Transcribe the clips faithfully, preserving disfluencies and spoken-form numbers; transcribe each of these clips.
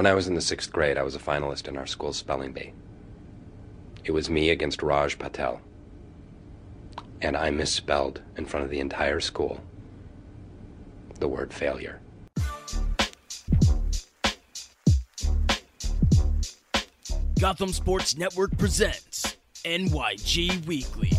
When I was in the sixth grade, I was a finalist in our school's spelling bee. It was me against Raj Patel. And I misspelled in front of the entire school the word failure. Gotham Sports Network presents N Y G Weekly.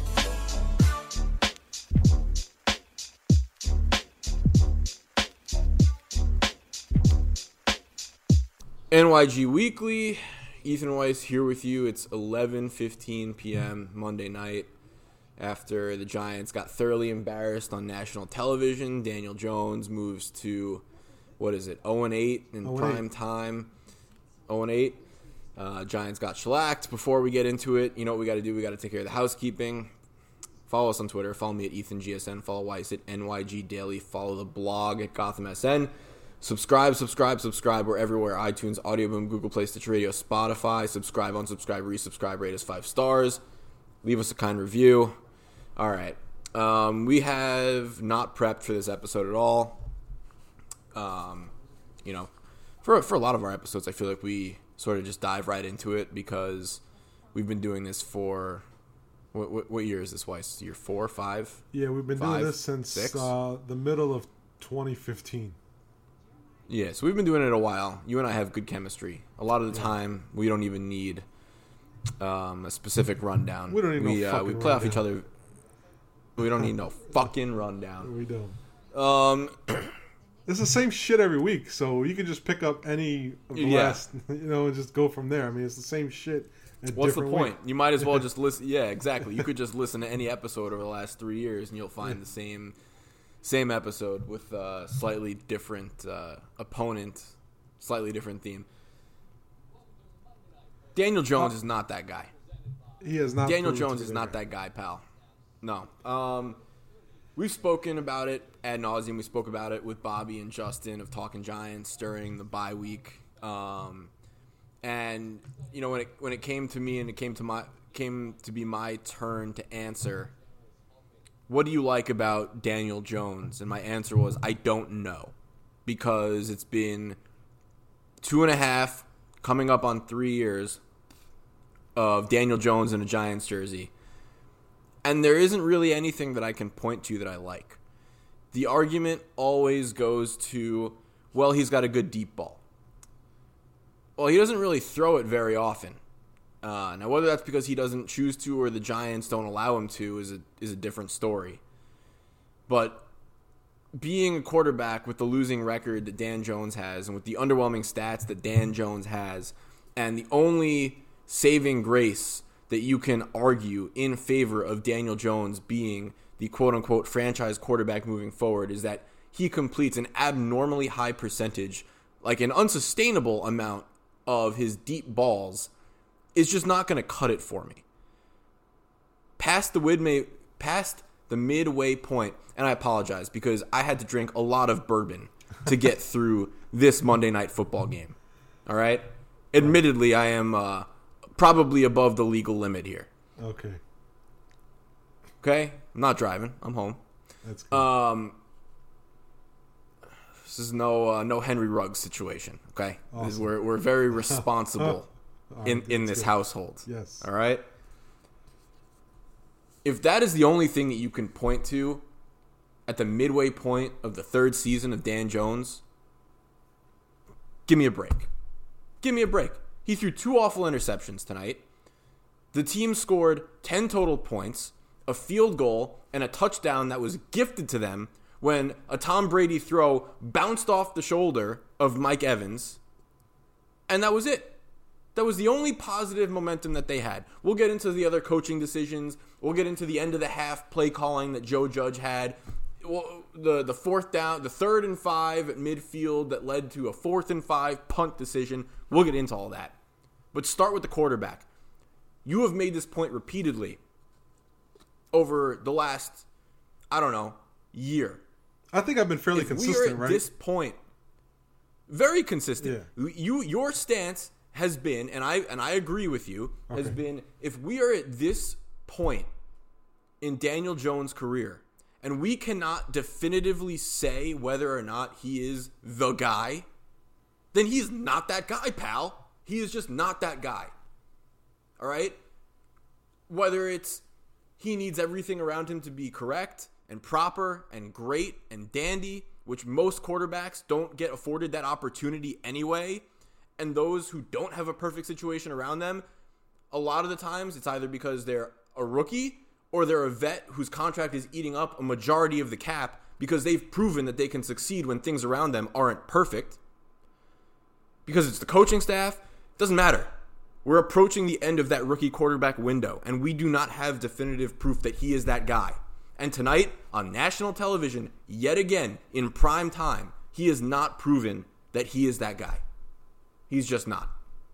N Y G Weekly, Ethan Weiss here with you. It's eleven fifteen p.m. Monday night after the Giants got thoroughly embarrassed on national television. Daniel Jones moves to, what is it, oh and eight in prime time. oh and eight. Uh, Giants got shellacked. Before we get into it, you know what we got to do? We got to take care of the housekeeping. Follow us on Twitter. Follow me at Ethan G S N. Follow Weiss at N Y G Daily. Follow the blog at Gotham S N. Subscribe, subscribe, subscribe. We're everywhere. iTunes, Audio Boom, Google Play, Stitcher Radio, Spotify. Subscribe, unsubscribe, resubscribe, rate us five stars. Leave us a kind review. All right. Um, we have not prepped for this episode at all. Um, you know, for for a lot of our episodes, I feel like we sort of just dive right into it because we've been doing this for, what what, what year is this, Weiss? Year four, five? Yeah, we've been five, doing this since uh, the middle of twenty fifteen. Yeah, so we've been doing it a while. You and I have good chemistry. A lot of the time, we don't even need um, a specific rundown. We don't need we, no uh, fucking We play rundown. off each other. We don't need no fucking rundown. We don't. Um, It's the same shit every week, so you can just pick up any of the Yeah. last, you know, and just go from there. I mean, it's the same shit. in what's the different point? week. You might as well just listen. Yeah, exactly. You could just listen to any episode over the last three years, and you'll find the same same episode with a slightly different uh, opponent, slightly different theme. Daniel Jones is not that guy. He has not. Daniel proven Jones to is be not there. that guy, pal. No. Um, we've spoken about it ad nauseum. We spoke about it with Bobby and Justin of Talking Giants during the bye week. Um, and you know when it when it came to me and it came to my came to be my turn to answer, what do you like about Daniel Jones? And my answer was I don't know, because it's been two and a half, coming up on three years of Daniel Jones in a Giants jersey. And there isn't really anything that I can point to that I like. The argument always goes to, well, he's got a good deep ball. Well, he doesn't really throw it very often. Uh, now, whether that's because he doesn't choose to or the Giants don't allow him to is a, is a different story. But being a quarterback with the losing record that Dan Jones has and with the underwhelming stats that Dan Jones has, and the only saving grace that you can argue in favor of Daniel Jones being the quote-unquote franchise quarterback moving forward is that he completes an abnormally high percentage, like an unsustainable amount of his deep balls, is just not going to cut it for me. Past the midway, past the midway point, and I apologize because I had to drink a lot of bourbon to get through this Monday Night Football game. All right? Admittedly, I am uh, probably above the legal limit here. Okay, Okay? I'm not driving. I'm home. that's good. Um, this is no uh, no Henry Ruggs situation. Okay, Awesome. This is, we're we're very responsible All in right, in that's this good. household. Yes. All right. If that is the only thing that you can point to at the midway point of the third season of Dan Jones, give me a break. Give me a break. He threw two awful interceptions tonight. The team scored ten total points, a field goal, and a touchdown that was gifted to them when a Tom Brady throw bounced off the shoulder of Mike Evans. And that was it. That was the only positive momentum that they had. We'll get into the other coaching decisions. We'll get into the end of the half play calling that Joe Judge had. Well, the, the fourth down, the third and five at midfield that led to a fourth and five punt decision. We'll get into all that. But start with the quarterback. You have made this point repeatedly over the last, I don't know, year. I think I've been fairly If we are consistent, at right? this point, very consistent. Yeah. You, your stance has been, and I and I agree with you, has Okay. been, if we are at this point in Daniel Jones' career, and we cannot definitively say whether or not he is the guy, then he's not that guy, pal. He is just not that guy. All right? Whether it's he needs everything around him to be correct and proper and great and dandy, which most quarterbacks don't get afforded that opportunity anyway, and those who don't have a perfect situation around them, a lot of the times it's either because they're a rookie or they're a vet whose contract is eating up a majority of the cap because they've proven that they can succeed when things around them aren't perfect. Because it's the coaching staff, it doesn't matter. We're approaching the end of that rookie quarterback window, and we do not have definitive proof that he is that guy. And tonight, on national television, yet again, in prime time, he has not proven that he is that guy. He's just not.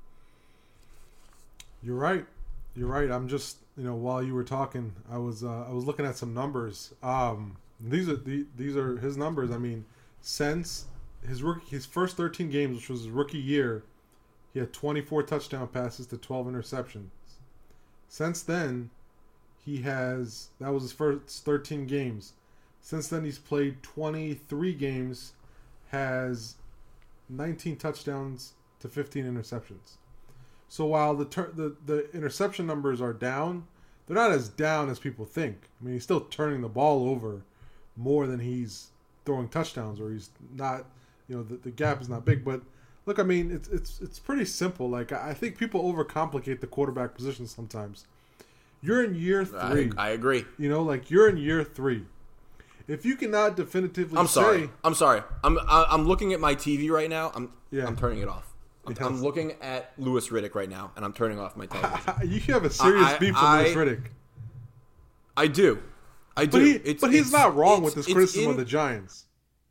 You're right. You're right. I'm just, you know, while you were talking, I was uh, I was looking at some numbers. Um, these are the, these are his numbers. I mean, since his rookie, his first thirteen games, which was his rookie year, he had twenty-four touchdown passes to twelve interceptions. Since then, he has, that was his first thirteen games. Since then, he's played twenty-three games, has nineteen touchdowns to fifteen interceptions. So while the, ter- the the interception numbers are down, they're not as down as people think. I mean, he's still turning the ball over more than he's throwing touchdowns, or he's not, you know, the, the gap is not big. But look, I mean, it's it's it's pretty simple. Like, I think people overcomplicate the quarterback position sometimes. You're in year three. I, I agree. You know, like, you're in year three. If you cannot definitively I'm sorry. say, I'm sorry. I'm I, I'm looking at my T V right now. I'm Yeah. I'm turning it off. I'm, Yes. I'm looking at Louis Riddick right now, and I'm turning off my television. you have a serious I- beef with I- Louis Riddick. I do. I do. But, he, It's- but he's it's- not wrong it's- with his it's criticism in- of the Giants.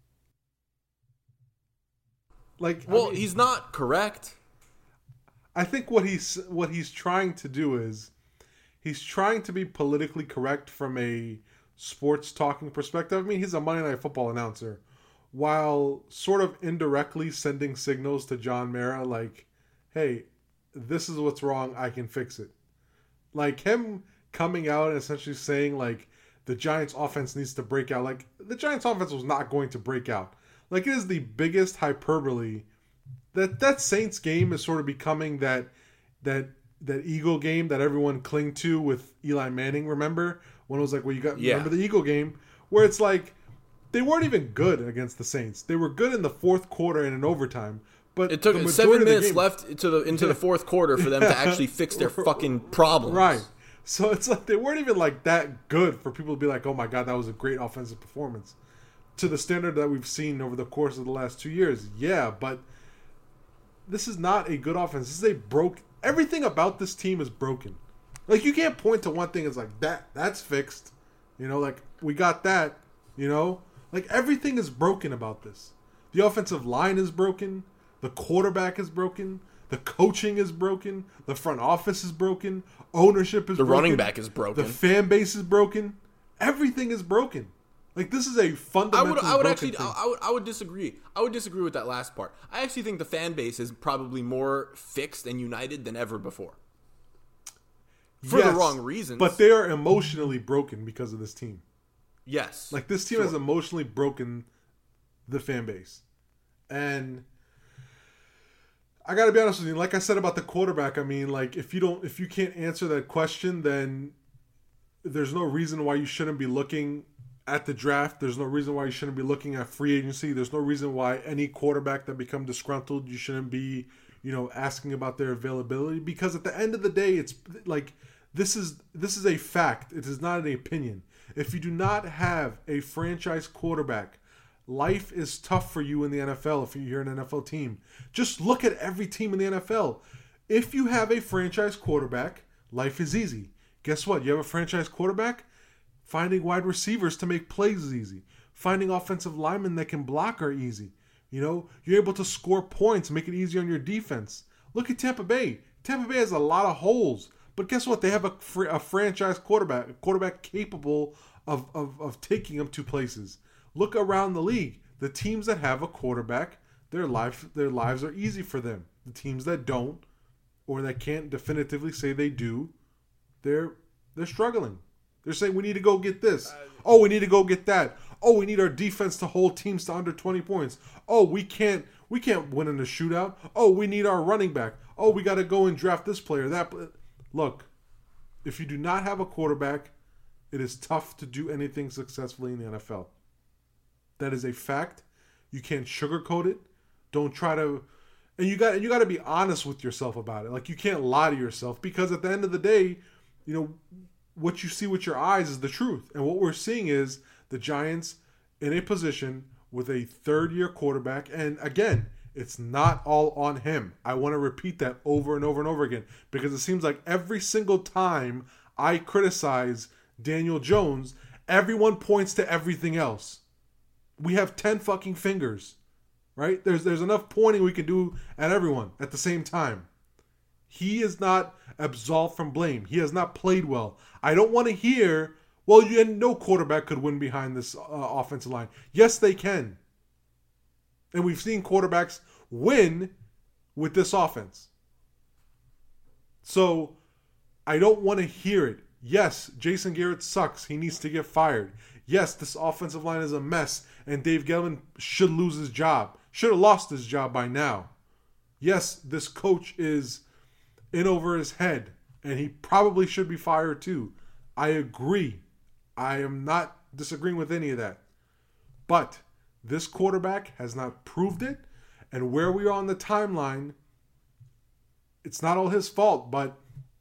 Like, I Well, mean, he's not correct. I think what he's what he's trying to do is he's trying to be politically correct from a sports talking perspective. I mean, he's a Monday Night Football announcer, while sort of indirectly sending signals to John Mara like, hey, this is what's wrong, I can fix it. Like, him coming out and essentially saying, like, the Giants offense needs to break out. Like, the Giants offense was not going to break out. Like, it is the biggest hyperbole. That that Saints game is sort of becoming that that that Eagle game that everyone clung to with Eli Manning, remember? When it was like, well, you got Yeah. remember the Eagle game? Where it's like, they weren't even good against the Saints. They were good in the fourth quarter and in overtime. But It took the seven majority of the minutes game- left into the into the fourth quarter for them to actually fix their fucking problems. Right. So it's like they weren't even like that good for people to be like, oh my God, that was a great offensive performance. To the standard that we've seen over the course of the last two years. Yeah, but this is not a good offense. This is a broke. Everything about this team is broken. Like, you can't point to one thing as like, that, that's fixed. You know, like, we got that, you know? Like, everything is broken about this. The offensive line is broken. The quarterback is broken. The coaching is broken. The front office is broken. Ownership is The broken. running back is broken. The fan base is broken. Everything is broken. Like, this is a I fundamental would I would broken actually thing. I would I would disagree. I would disagree with that last part. I actually think the fan base is probably more fixed and united than ever before. For the Yes, wrong reasons. But they are emotionally broken because of this team. yes. Like, this team Sure. has emotionally broken the fan base. And I got to be honest with you, like I said about the quarterback, I mean, like, if you don't if you can't answer that question, then there's no reason why you shouldn't be looking at the draft. There's no reason why you shouldn't be looking at free agency. There's no reason why any quarterback that become disgruntled, you shouldn't be, you know, asking about their availability, because at the end of the day, it's like, this is this is a fact. It is not an opinion. If you do not have a franchise quarterback, life is tough for you in the N F L if you're an N F L team. Just look at every team in the N F L. If you have a franchise quarterback, life is easy. Guess what? You have a franchise quarterback? Finding wide receivers to make plays is easy. Finding offensive linemen that can block are easy. You know, you're able to score points, make it easy on your defense. Look at Tampa Bay. Tampa Bay has a lot of holes. But guess what? They have a, fr- a franchise quarterback, a quarterback capable of, of, of taking them to places. Look around the league. The teams that have a quarterback, their life, their lives are easy for them. The teams that don't, or that can't definitively say they do, they're they're struggling. They're saying, we need to go get this. Oh, we need to go get that. Oh, we need our defense to hold teams to under twenty points. Oh, we can't We can't win in a shootout. Oh, we need our running back. Oh, we got to go and draft this player. That pl-. Look, if you do not have a quarterback, it is tough to do anything successfully in the N F L. That is a fact. You can't sugarcoat it. Don't try to, and you got you got to be honest with yourself about it. Like, you can't lie to yourself, because at the end of the day, you know, what you see with your eyes is the truth. And what we're seeing is the Giants in a position with a third-year quarterback. And again, it's not all on him. I want to repeat that over and over and over again, because it seems like every single time I criticize Daniel Jones, everyone points to everything else. We have ten fucking fingers, right? There's there's enough pointing we can do at everyone at the same time. He is not absolved from blame. He has not played well. I don't want to hear, well, you, no quarterback could win behind this uh, offensive line. Yes, they can. And we've seen quarterbacks win with this offense. So I don't want to hear it. Yes, Jason Garrett sucks. He needs to get fired. Yes, this offensive line is a mess, and Dave Gettleman should lose his job. Should have lost his job by now. Yes, this coach is in over his head, and he probably should be fired too. I agree. I am not disagreeing with any of that. But this quarterback has not proved it, and where we are on the timeline, it's not all his fault, but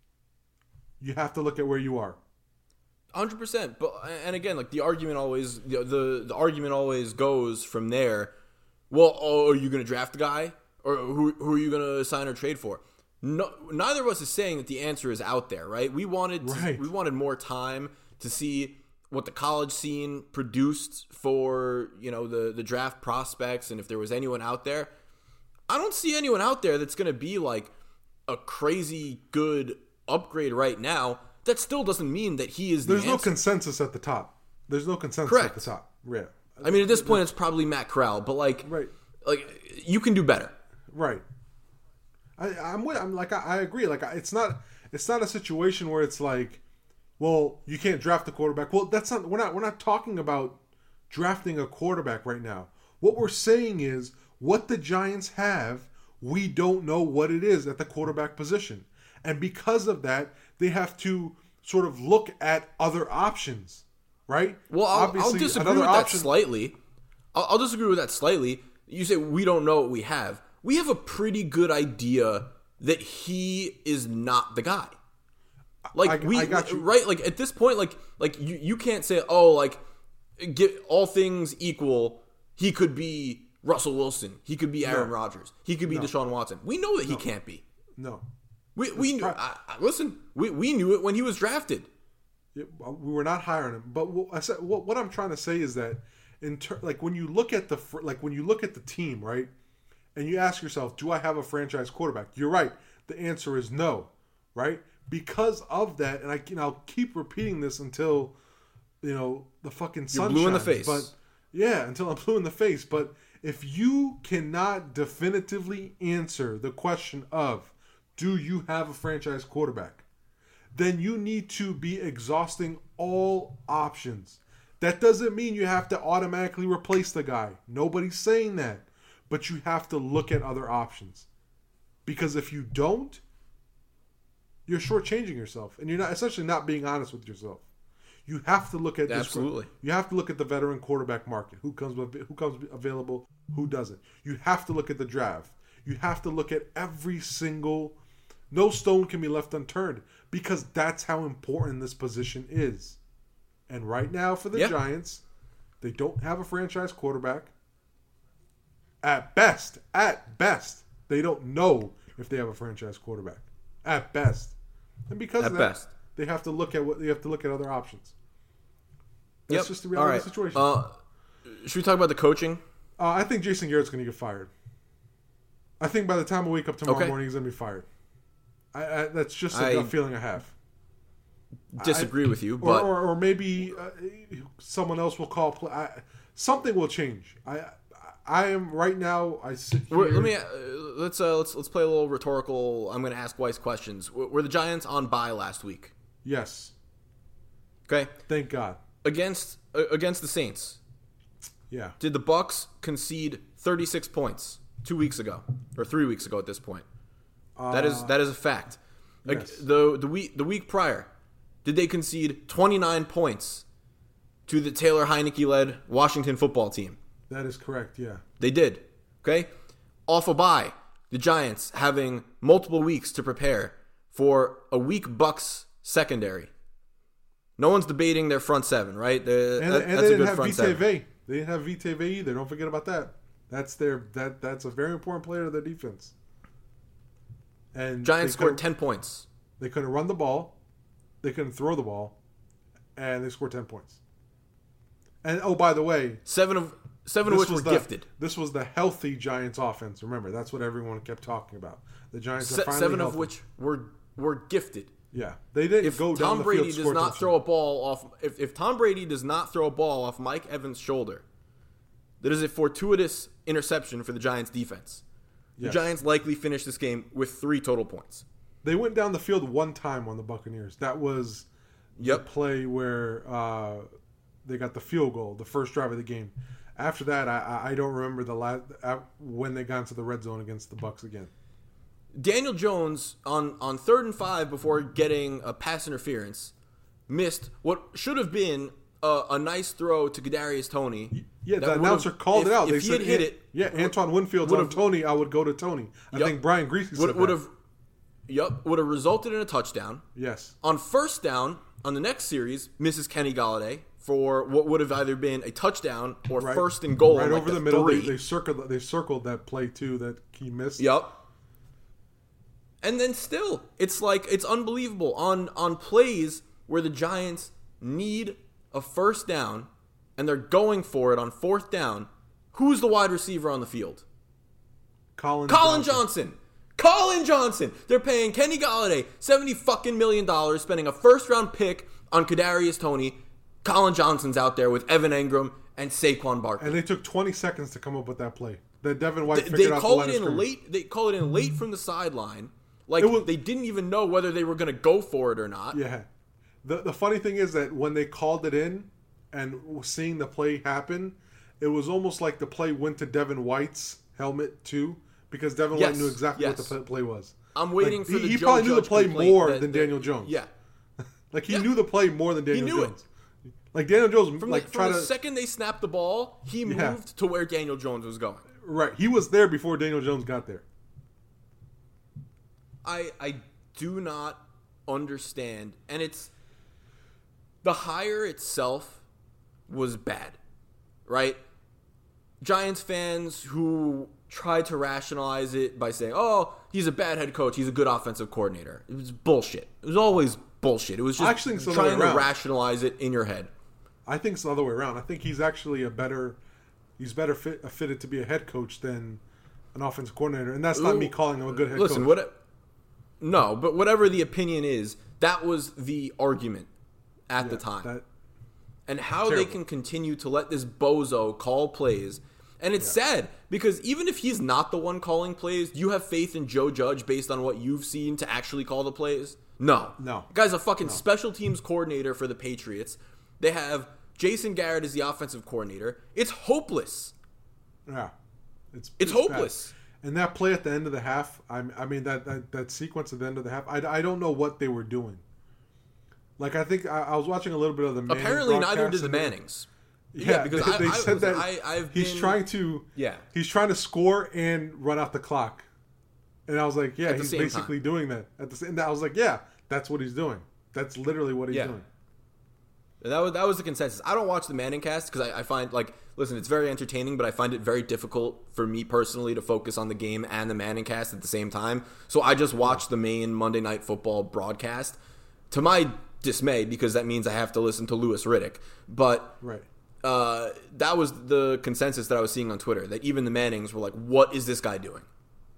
you have to look at where you are. one hundred percent. But and again, like the argument always the the, the argument always goes from there. Well, oh, are you going to draft the guy, or who who are you going to sign or trade for? No, neither of us is saying that the answer is out there, right? We wanted to, Right. we wanted more time to see what the college scene produced for, you know, the the draft prospects, and if there was anyone out there. I don't see anyone out there that's going to be like a crazy good upgrade right now. That still doesn't mean that he is the There's no answer. consensus at the top. There's no consensus Correct. at the top. Yeah. I mean, at this point, it's probably Matt Corral, but like, Right. like you can do better. Right. I, I'm with. I'm like I, I agree. Like I- it's not. It's not a situation where it's like, well, you can't draft a quarterback. Well, that's not. We're not. We're not talking about drafting a quarterback right now. What we're saying is what the Giants have. We don't know what it is at the quarterback position, and because of that, they have to sort of look at other options. Right. Well, I'll, I'll disagree with that slightly. I'll, I'll disagree with that slightly. You say we don't know what we have. We have a pretty good idea that he is not the guy. Like I- we, I got you. right? Like at this point, like like you, you can't say, oh, like get all things equal, he could be Russell Wilson, he could be Aaron No. Rodgers, he could be Deshaun Watson. We know that he can't be. No. We we knew. pro- I, I, listen, we we knew it when he was drafted. Yeah, we were not hiring him, but what, I said, what, what I'm trying to say is that, in ter- like when you look at the fr- like when you look at the team, right, and you ask yourself, do I have a franchise quarterback? You're right. The answer is no, right? Because of that, and I can I'll keep repeating this until you know the fucking sun blue in the shines, face. But yeah, until I'm blue in the face. But if you cannot definitively answer the question of, do you have a franchise quarterback? Then you need to be exhausting all options. That doesn't mean you have to automatically replace the guy. Nobody's saying that. But you have to look at other options. Because if you don't, you're shortchanging yourself. And you're not essentially not being honest with yourself. You have to look at this. Absolutely. You have to look at the veteran quarterback market. Who comes with, who comes available, who doesn't. You have to look at the draft. You have to look at every single. No stone can be left unturned, because that's how important this position is. And right now for the Yeah. Giants, they don't have a franchise quarterback. At best, at best, they don't know if they have a franchise quarterback. At best. And because At of that, best. they have to look at what they have to look at other options. That's Yep. just the All reality right. of the situation. Uh, should we talk about the coaching? Uh, I think Jason Garrett's going to get fired. I think by the time I wake up tomorrow Okay. morning, he's going to be fired. I, I, that's just a I- gut feeling I have. Disagree with you, Or, but or, or maybe uh, someone else will call. Play. I, something will change. I, I am right now. I sit here. Wait, let me uh, let's uh, let's let's play a little rhetorical. I'm going to ask Weiss questions. Were were the Giants on bye last week? Yes. Okay, Thank God. against uh, against the Saints, Yeah. did the Bucks concede thirty-six points two weeks ago or three weeks ago at this point. Uh, that is that is a fact. Like yes. the the week the week prior, did they concede twenty-nine points to the Taylor Heineke led Washington football team? That is correct. Yeah, they did. Okay, off a bye, the Giants having multiple weeks to prepare for a weak Bucks secondary. No one's debating their front seven, right? The, and, that, and that's they a didn't good have front Vitae seven. Vea. They didn't have Vitae Vea either. Don't forget about that. That's their that that's a very important player to their defense. And Giants scored ten points. They couldn't run the ball, they couldn't throw the ball, and they scored ten points. And oh, by the way, seven of seven of which were the, gifted. This was the healthy Giants offense. Remember, that's what everyone kept talking about. The Giants are Se- finally seven healthy. of which were were gifted. Yeah, they didn't If go Tom down the Brady field. does score not touchdown. throw a ball off, if, if Tom Brady does not throw a ball off Mike Evans' shoulder, that is a fortuitous interception for the Giants defense. The Yes. Giants likely finish this game with three total points. They went down the field one time on the Buccaneers. That was Yep. the play where uh, they got the field goal, the first drive of the game. After that, I, I don't remember the last uh, when they got into the red zone against the Bucs again. Daniel Jones on, on third and five before getting a pass interference missed what should have been a, a nice throw to Kadarius Toney. Yeah, that the announcer would've- called if, it out. If They he said, had hit "An- it, yeah, Antoine Winfield's on would've- Tony. I would go to Tony. I Yep. think Brian Greasy said would, that. would have, yep, would have resulted in a touchdown. Yes. On first down, on the next series, misses Kenny Galladay for what would have either been a touchdown or Right. first and goal. Right on, like, over the, middle. Three. They, they circled. They circled that play too that he missed. Yep. And then still, it's like it's unbelievable on on plays where the Giants need a first down and they're going for it on fourth down. Who's the wide receiver on the field? Colin, Colin Johnson. Johnson. Colin Johnson. They're paying Kenny Galladay seventy fucking million dollars, spending a first round pick on Kadarius Toney. Colin Johnson's out there with Evan Engram and Saquon Barkley. And they took twenty seconds to come up with that play. That Devin White They, figured they out call the it line of in scrimmage. late. They call it in late from the sideline. Like It was- they didn't even know whether they were going to go for it or not. Yeah. The the funny thing is that when they called it in and seeing the play happen, it was almost like the play went to Devin White's helmet too, because Devin Yes, White knew exactly yes. what the play was. I'm waiting Like, for he, the he Joe probably knew the Judge play complaint more that- than that- Daniel Jones. Yeah, Like he Yeah. knew the play more than Daniel knew Jones. Like Daniel Jones, from, like the, try from the to second they snapped the ball, he moved Yeah. to where Daniel Jones was going. right. He was there before Daniel Jones got there. I I do not understand, and it's the hire itself was bad, right? Giants fans who tried to rationalize it by saying, "Oh, he's a bad head coach. He's a good offensive coordinator." It was bullshit. It was always bullshit. It was just I actually think it's the other trying way to around. rationalize it in your head. I think it's the other way around. I think he's actually a better, he's better fit, fitted to be a head coach than an offensive coordinator, and that's not Ooh. me calling him a good head Listen, coach. what? No, but whatever the opinion is, that was the argument at Yeah, the time. that- and how they Terrible. can continue to let this bozo call plays. And it's sad because even if he's not the one calling plays, do you have faith in Joe Judge based on what you've seen to actually call the plays? No. No. The guy's a fucking special teams coordinator for the Patriots. They have Jason Garrett as the offensive coordinator. It's hopeless. Yeah, it's It's bad. hopeless. And that play at the end of the half, I, I mean that, that that sequence at the end of the half, I, I don't know what they were doing. Like I think I, I was watching a little bit of the Manning Apparently, neither broadcast did the and they- Mannings. Yeah, because they, I, they I, said listen, that I, I've he's been, trying to Yeah. he's trying to score and run out the clock. And I was like, yeah, At the he's same basically time. doing that at the same. And I was like, yeah, that's what he's doing. That's literally what he's Yeah. doing. And that was that was the consensus. I don't watch the Manning cast because I, I find like listen, it's very entertaining, but I find it very difficult for me personally to focus on the game and the Manning cast at the same time. So I just watch the main Monday Night Football broadcast. To my dismay, because that means I have to listen to Louis Riddick. But Right. uh, that was the consensus that I was seeing on Twitter. That even the Mannings were like, "What is this guy doing?"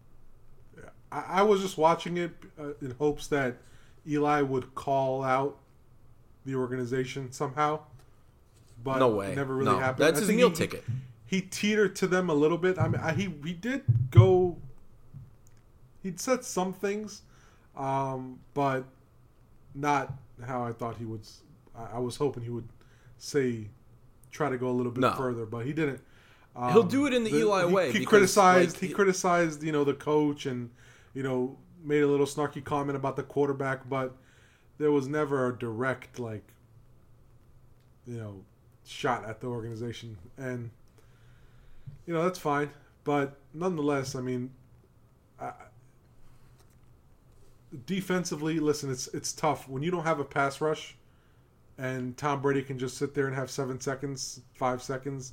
I, I was just watching it uh, in hopes that Eli would call out the organization somehow. But No way. it never really No. happened. That's I his think meal he, ticket. He teetered to them a little bit. I mean, I, he he did go. He'd said some things, um, but not how I thought he would. I, I was hoping he would say, try to go a little bit No. further, but he didn't. Um, He'll do it in the, the Eli he, way. He because, criticized. like, he criticized, you know, the coach, and you know, made a little snarky comment about the quarterback, but there was never a direct, like, you know, shot at the organization, and you know that's fine. But nonetheless, I mean, I, defensively, listen, it's it's tough when you don't have a pass rush, and Tom Brady can just sit there and have seven seconds, five seconds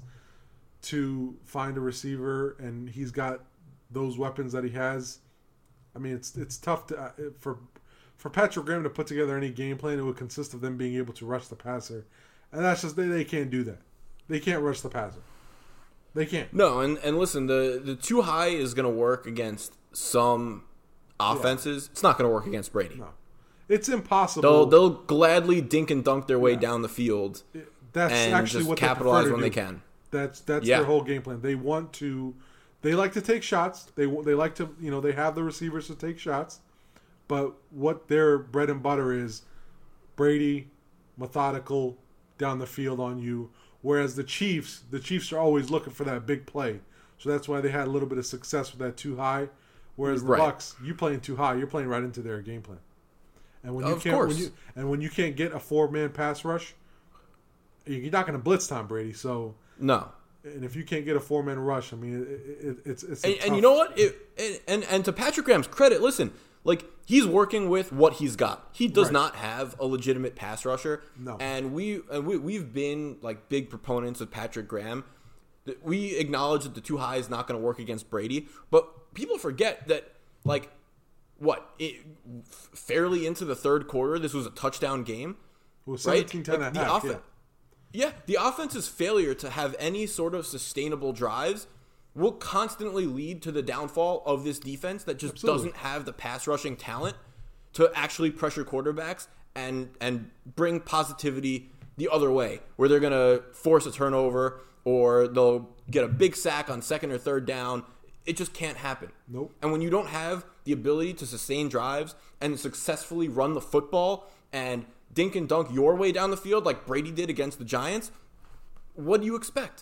to find a receiver, and he's got those weapons that he has. I mean, it's it's tough to uh, for for Patrick Graham to put together any game plan. It would consist of them being able to rush the passer, and that's just they, they can't do that. They can't rush the passer. They can't. No, and, and listen, the the too high is going to work against some offenses. Yeah. It's not going to work against Brady. No, it's impossible. They'll they'll gladly dink and dunk their way yeah. down the field. That's and actually just what capitalize they when do. they can. That's that's yeah. their whole game plan. They want to, they like to take shots. They they like to, you know, they have the receivers to take shots, but what their bread and butter is, Brady, methodical, down the field on you. Whereas the Chiefs, the Chiefs are always looking for that big play, so that's why they had a little bit of success with that too high. Whereas the right. Bucks, you playing too high, you're playing right into their game plan. And when you of can't, course. when you, and when you can't get a four man pass rush, you're not going to blitz Tom Brady. So no. And if you can't get a four man rush, I mean, it, it, it's it's. And, tough... and you know what? It, and, and and to Patrick Graham's credit, listen, like he's working with what he's got. He does right. not have a legitimate pass rusher. No. And we and we we've been like big proponents of Patrick Graham. We acknowledge that the too high is not going to work against Brady, but people forget that like what it, fairly into the third quarter, this was a touchdown game. It was seventeen ten right? and like, a half. Off- yeah. Yeah, the offense's failure to have any sort of sustainable drives will constantly lead to the downfall of this defense that just Absolutely. doesn't have the pass rushing talent to actually pressure quarterbacks and and bring positivity the other way, where they're going to force a turnover or they'll get a big sack on second or third down. It just can't happen. Nope. And when you don't have the ability to sustain drives and successfully run the football and dink and dunk your way down the field like Brady did against the Giants, what do you expect?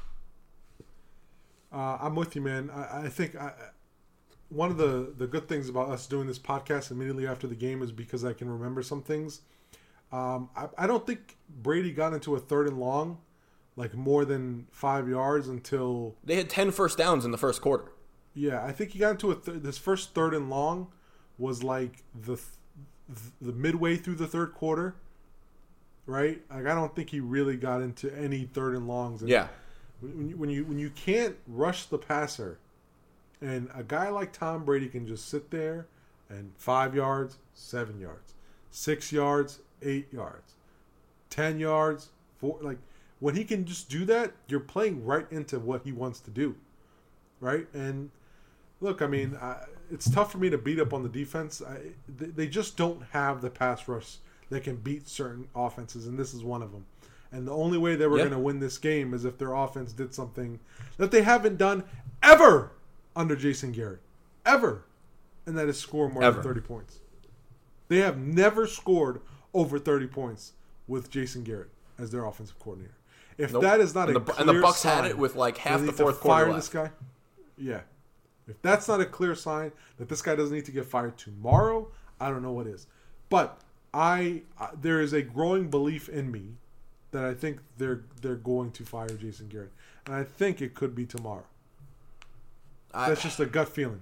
Uh, I'm with you, man. I, I think I, one of the, the good things about us doing this podcast immediately after the game is because I can remember some things. Um, I, I don't think Brady got into a third and long, like more than five yards until... They had ten first downs in the first quarter. Yeah, I think he got into a th- this first third and long was like the th- the midway through the third quarter, right? Like I don't think he really got into any third and longs. And yeah. When you, when you when you can't rush the passer, and a guy like Tom Brady can just sit there and five yards, seven yards, six yards, eight yards, ten yards, four. Like when he can just do that, you're playing right into what he wants to do, right? And look, I mean, I, it's tough for me to beat up on the defense. I, they, they just don't have the pass rush that can beat certain offenses, and this is one of them. And the only way they were yeah. going to win this game is if their offense did something that they haven't done ever under Jason Garrett. Ever. And that is score more ever. than thirty points. They have never scored over thirty points with Jason Garrett as their offensive coordinator. If nope. that is not and a the, clear and the Bucks sign had it with like half they the need to fourth fire quarter this left. guy, yeah. If that's not a clear sign that this guy doesn't need to get fired tomorrow, I don't know what is. But I, I there is a growing belief in me that I think they're they're going to fire Jason Garrett, and I think it could be tomorrow. I, That's just a gut feeling.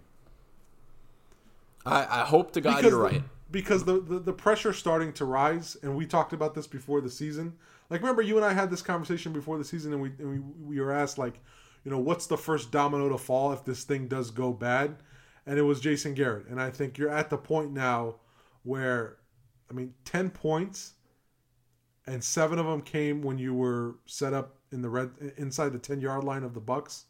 I, I hope to God because you're the, right. Because the, the the pressure's starting to rise, and we talked about this before the season. Like, remember, you and I had this conversation before the season, and we and we, we were asked, like, you know, what's the first domino to fall if this thing does go bad? And it was Jason Garrett. And I think you're at the point now where, I mean, ten points, and seven of them came when you were set up in the red inside the ten-yard line of the Bucks.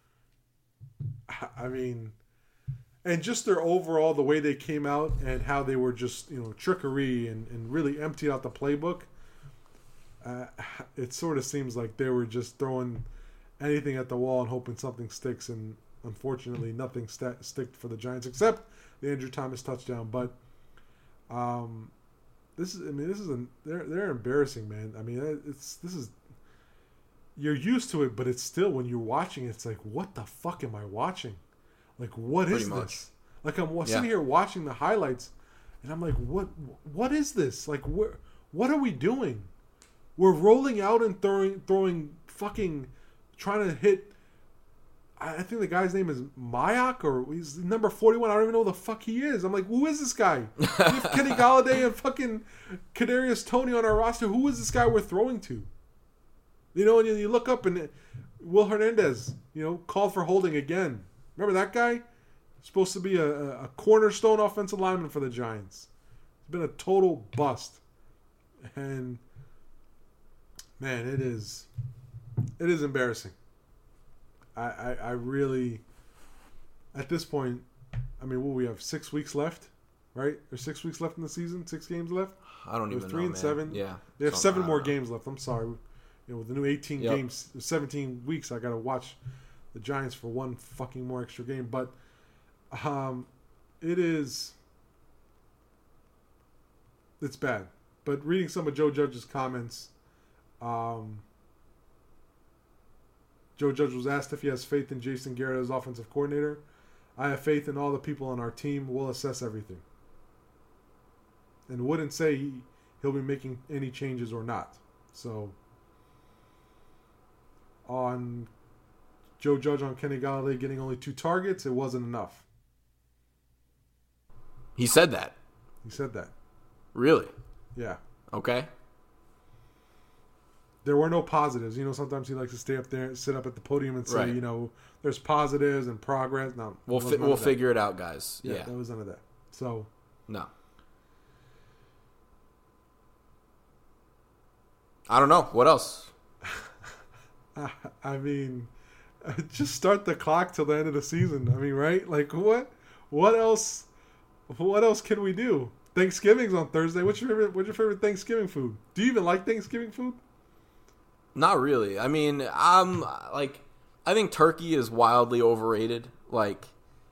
I mean, and just their overall, the way they came out and how they were just, you know, trickery and, and really emptied out the playbook. Uh, it sort of seems like they were just throwing anything at the wall and hoping something sticks, and unfortunately nothing st- sticked for the Giants except the Andrew Thomas touchdown. But um, this is, I mean, this is a they're they're embarrassing, man. I mean, it's this is you're used to it, but it's still, when you're watching, it's like, what the fuck am I watching? Like, what Pretty is much. this? Like, I'm Yeah. sitting here watching the highlights, and I'm like, what? What is this? Like, where? What are we doing? We're rolling out and throwing, throwing fucking, trying to hit. I think the guy's name is Mayak, or he's number forty-one. I don't even know who the fuck he is. I'm like, who is this guy? We have Kenny Galladay and fucking Kadarius Toney on our roster. Who is this guy we're throwing to? You know, and you look up and Will Hernandez, you know, called for holding again. Remember that guy? Supposed to be a, a cornerstone offensive lineman for the Giants. He's been a total bust. And, man, it is, it is embarrassing. I, I, I really, at this point, I mean, what we have six weeks left, right? There's six weeks left in the season, six games left. I don't There's even three know, and man. seven. Yeah. They have Something- seven I more don't know. games left. I'm sorry, you know, with the new eighteen Yep. games, seventeen weeks, I got to watch the Giants for one fucking more extra game. But, um, it is, it's bad. But reading some of Joe Judge's comments, um. Joe Judge was asked if he has faith in Jason Garrett as offensive coordinator. I have faith in all the people on our team. We'll assess everything. And wouldn't say he, he'll be making any changes or not. So, on Joe Judge on Kenny Galladay getting only two targets, it wasn't enough. He said that. He said that. Really? Yeah. Okay. There were no positives. You know, sometimes he likes to stay up there, sit up at the podium and say, Right. you know, there's positives and progress. No, We'll there was fi- none we'll of that. figure it out, guys. Yeah, Yeah. there was none of that. So, No. I don't know. What else? I mean, just start the clock till the end of the season. I mean, right? Like, what? What else? What else can we do? Thanksgiving's on Thursday. What's your favorite? What's your favorite Thanksgiving food? Do you even like Thanksgiving food? Not really. I mean, I'm like, I think turkey is wildly overrated. Like,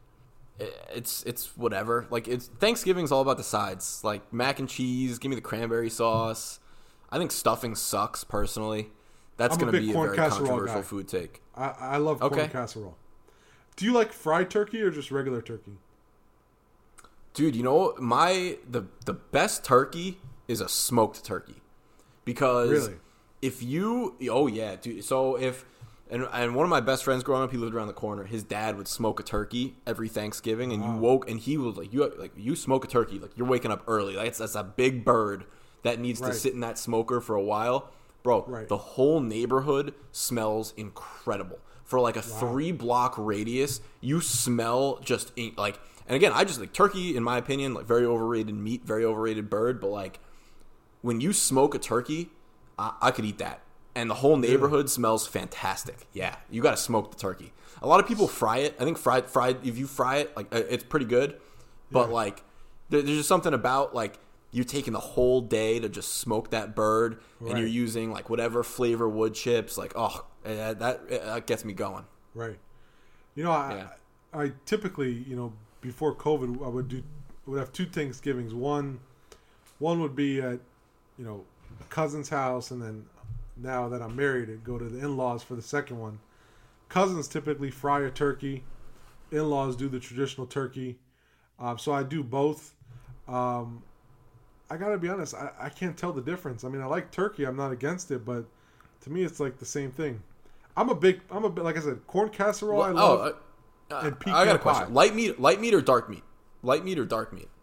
it's it's whatever. Like, it's Thanksgiving's all about the sides. Like mac and cheese. Give me the cranberry sauce. I think stuffing sucks personally. That's I'm a going to big be a corn very casserole controversial guy. food take. I, I love corn Okay. casserole. Do you like fried turkey or just regular turkey? Dude, you know my the the best turkey is a smoked turkey, because Really? if you oh yeah, dude. So if and and one of my best friends growing up, he lived around the corner. His dad would smoke a turkey every Thanksgiving, and you woke and he was like you like you smoke a turkey, like you're waking up early. That's that's a big bird that needs Right. to sit in that smoker for a while, bro. Right. The whole neighborhood smells incredible. For like a three block radius, you smell just in- like. And again, I just like turkey, in my opinion, like very overrated meat, very overrated bird. But like when you smoke a turkey, I, I could eat that, and the whole neighborhood smells fantastic. Yeah, you got to smoke the turkey. A lot of people fry it. I think fried, fried. If you fry it, like uh, it's pretty good. But Yeah. like there, there's just something about like you're taking the whole day to just smoke that bird, and Right. you're using like whatever flavor wood chips. Like oh, uh, that uh, that gets me going. Right. You know, I Yeah. I, I typically, you know, before COVID, I would do would have two Thanksgivings. One, one would be at, you know, a cousin's house, and then now that I'm married, I'd go to the in-laws for the second one. Cousins typically fry a turkey. In-laws do the traditional turkey. Um, so I do both. Um, I gotta be honest, I, I can't tell the difference. I mean, I like turkey. I'm not against it, but to me, it's like the same thing. I'm a big, I'm a bit, like I said, corn casserole. I love. oh, uh, and I pecan got a question. pie. Light meat, light meat or dark meat? Light meat or dark meat?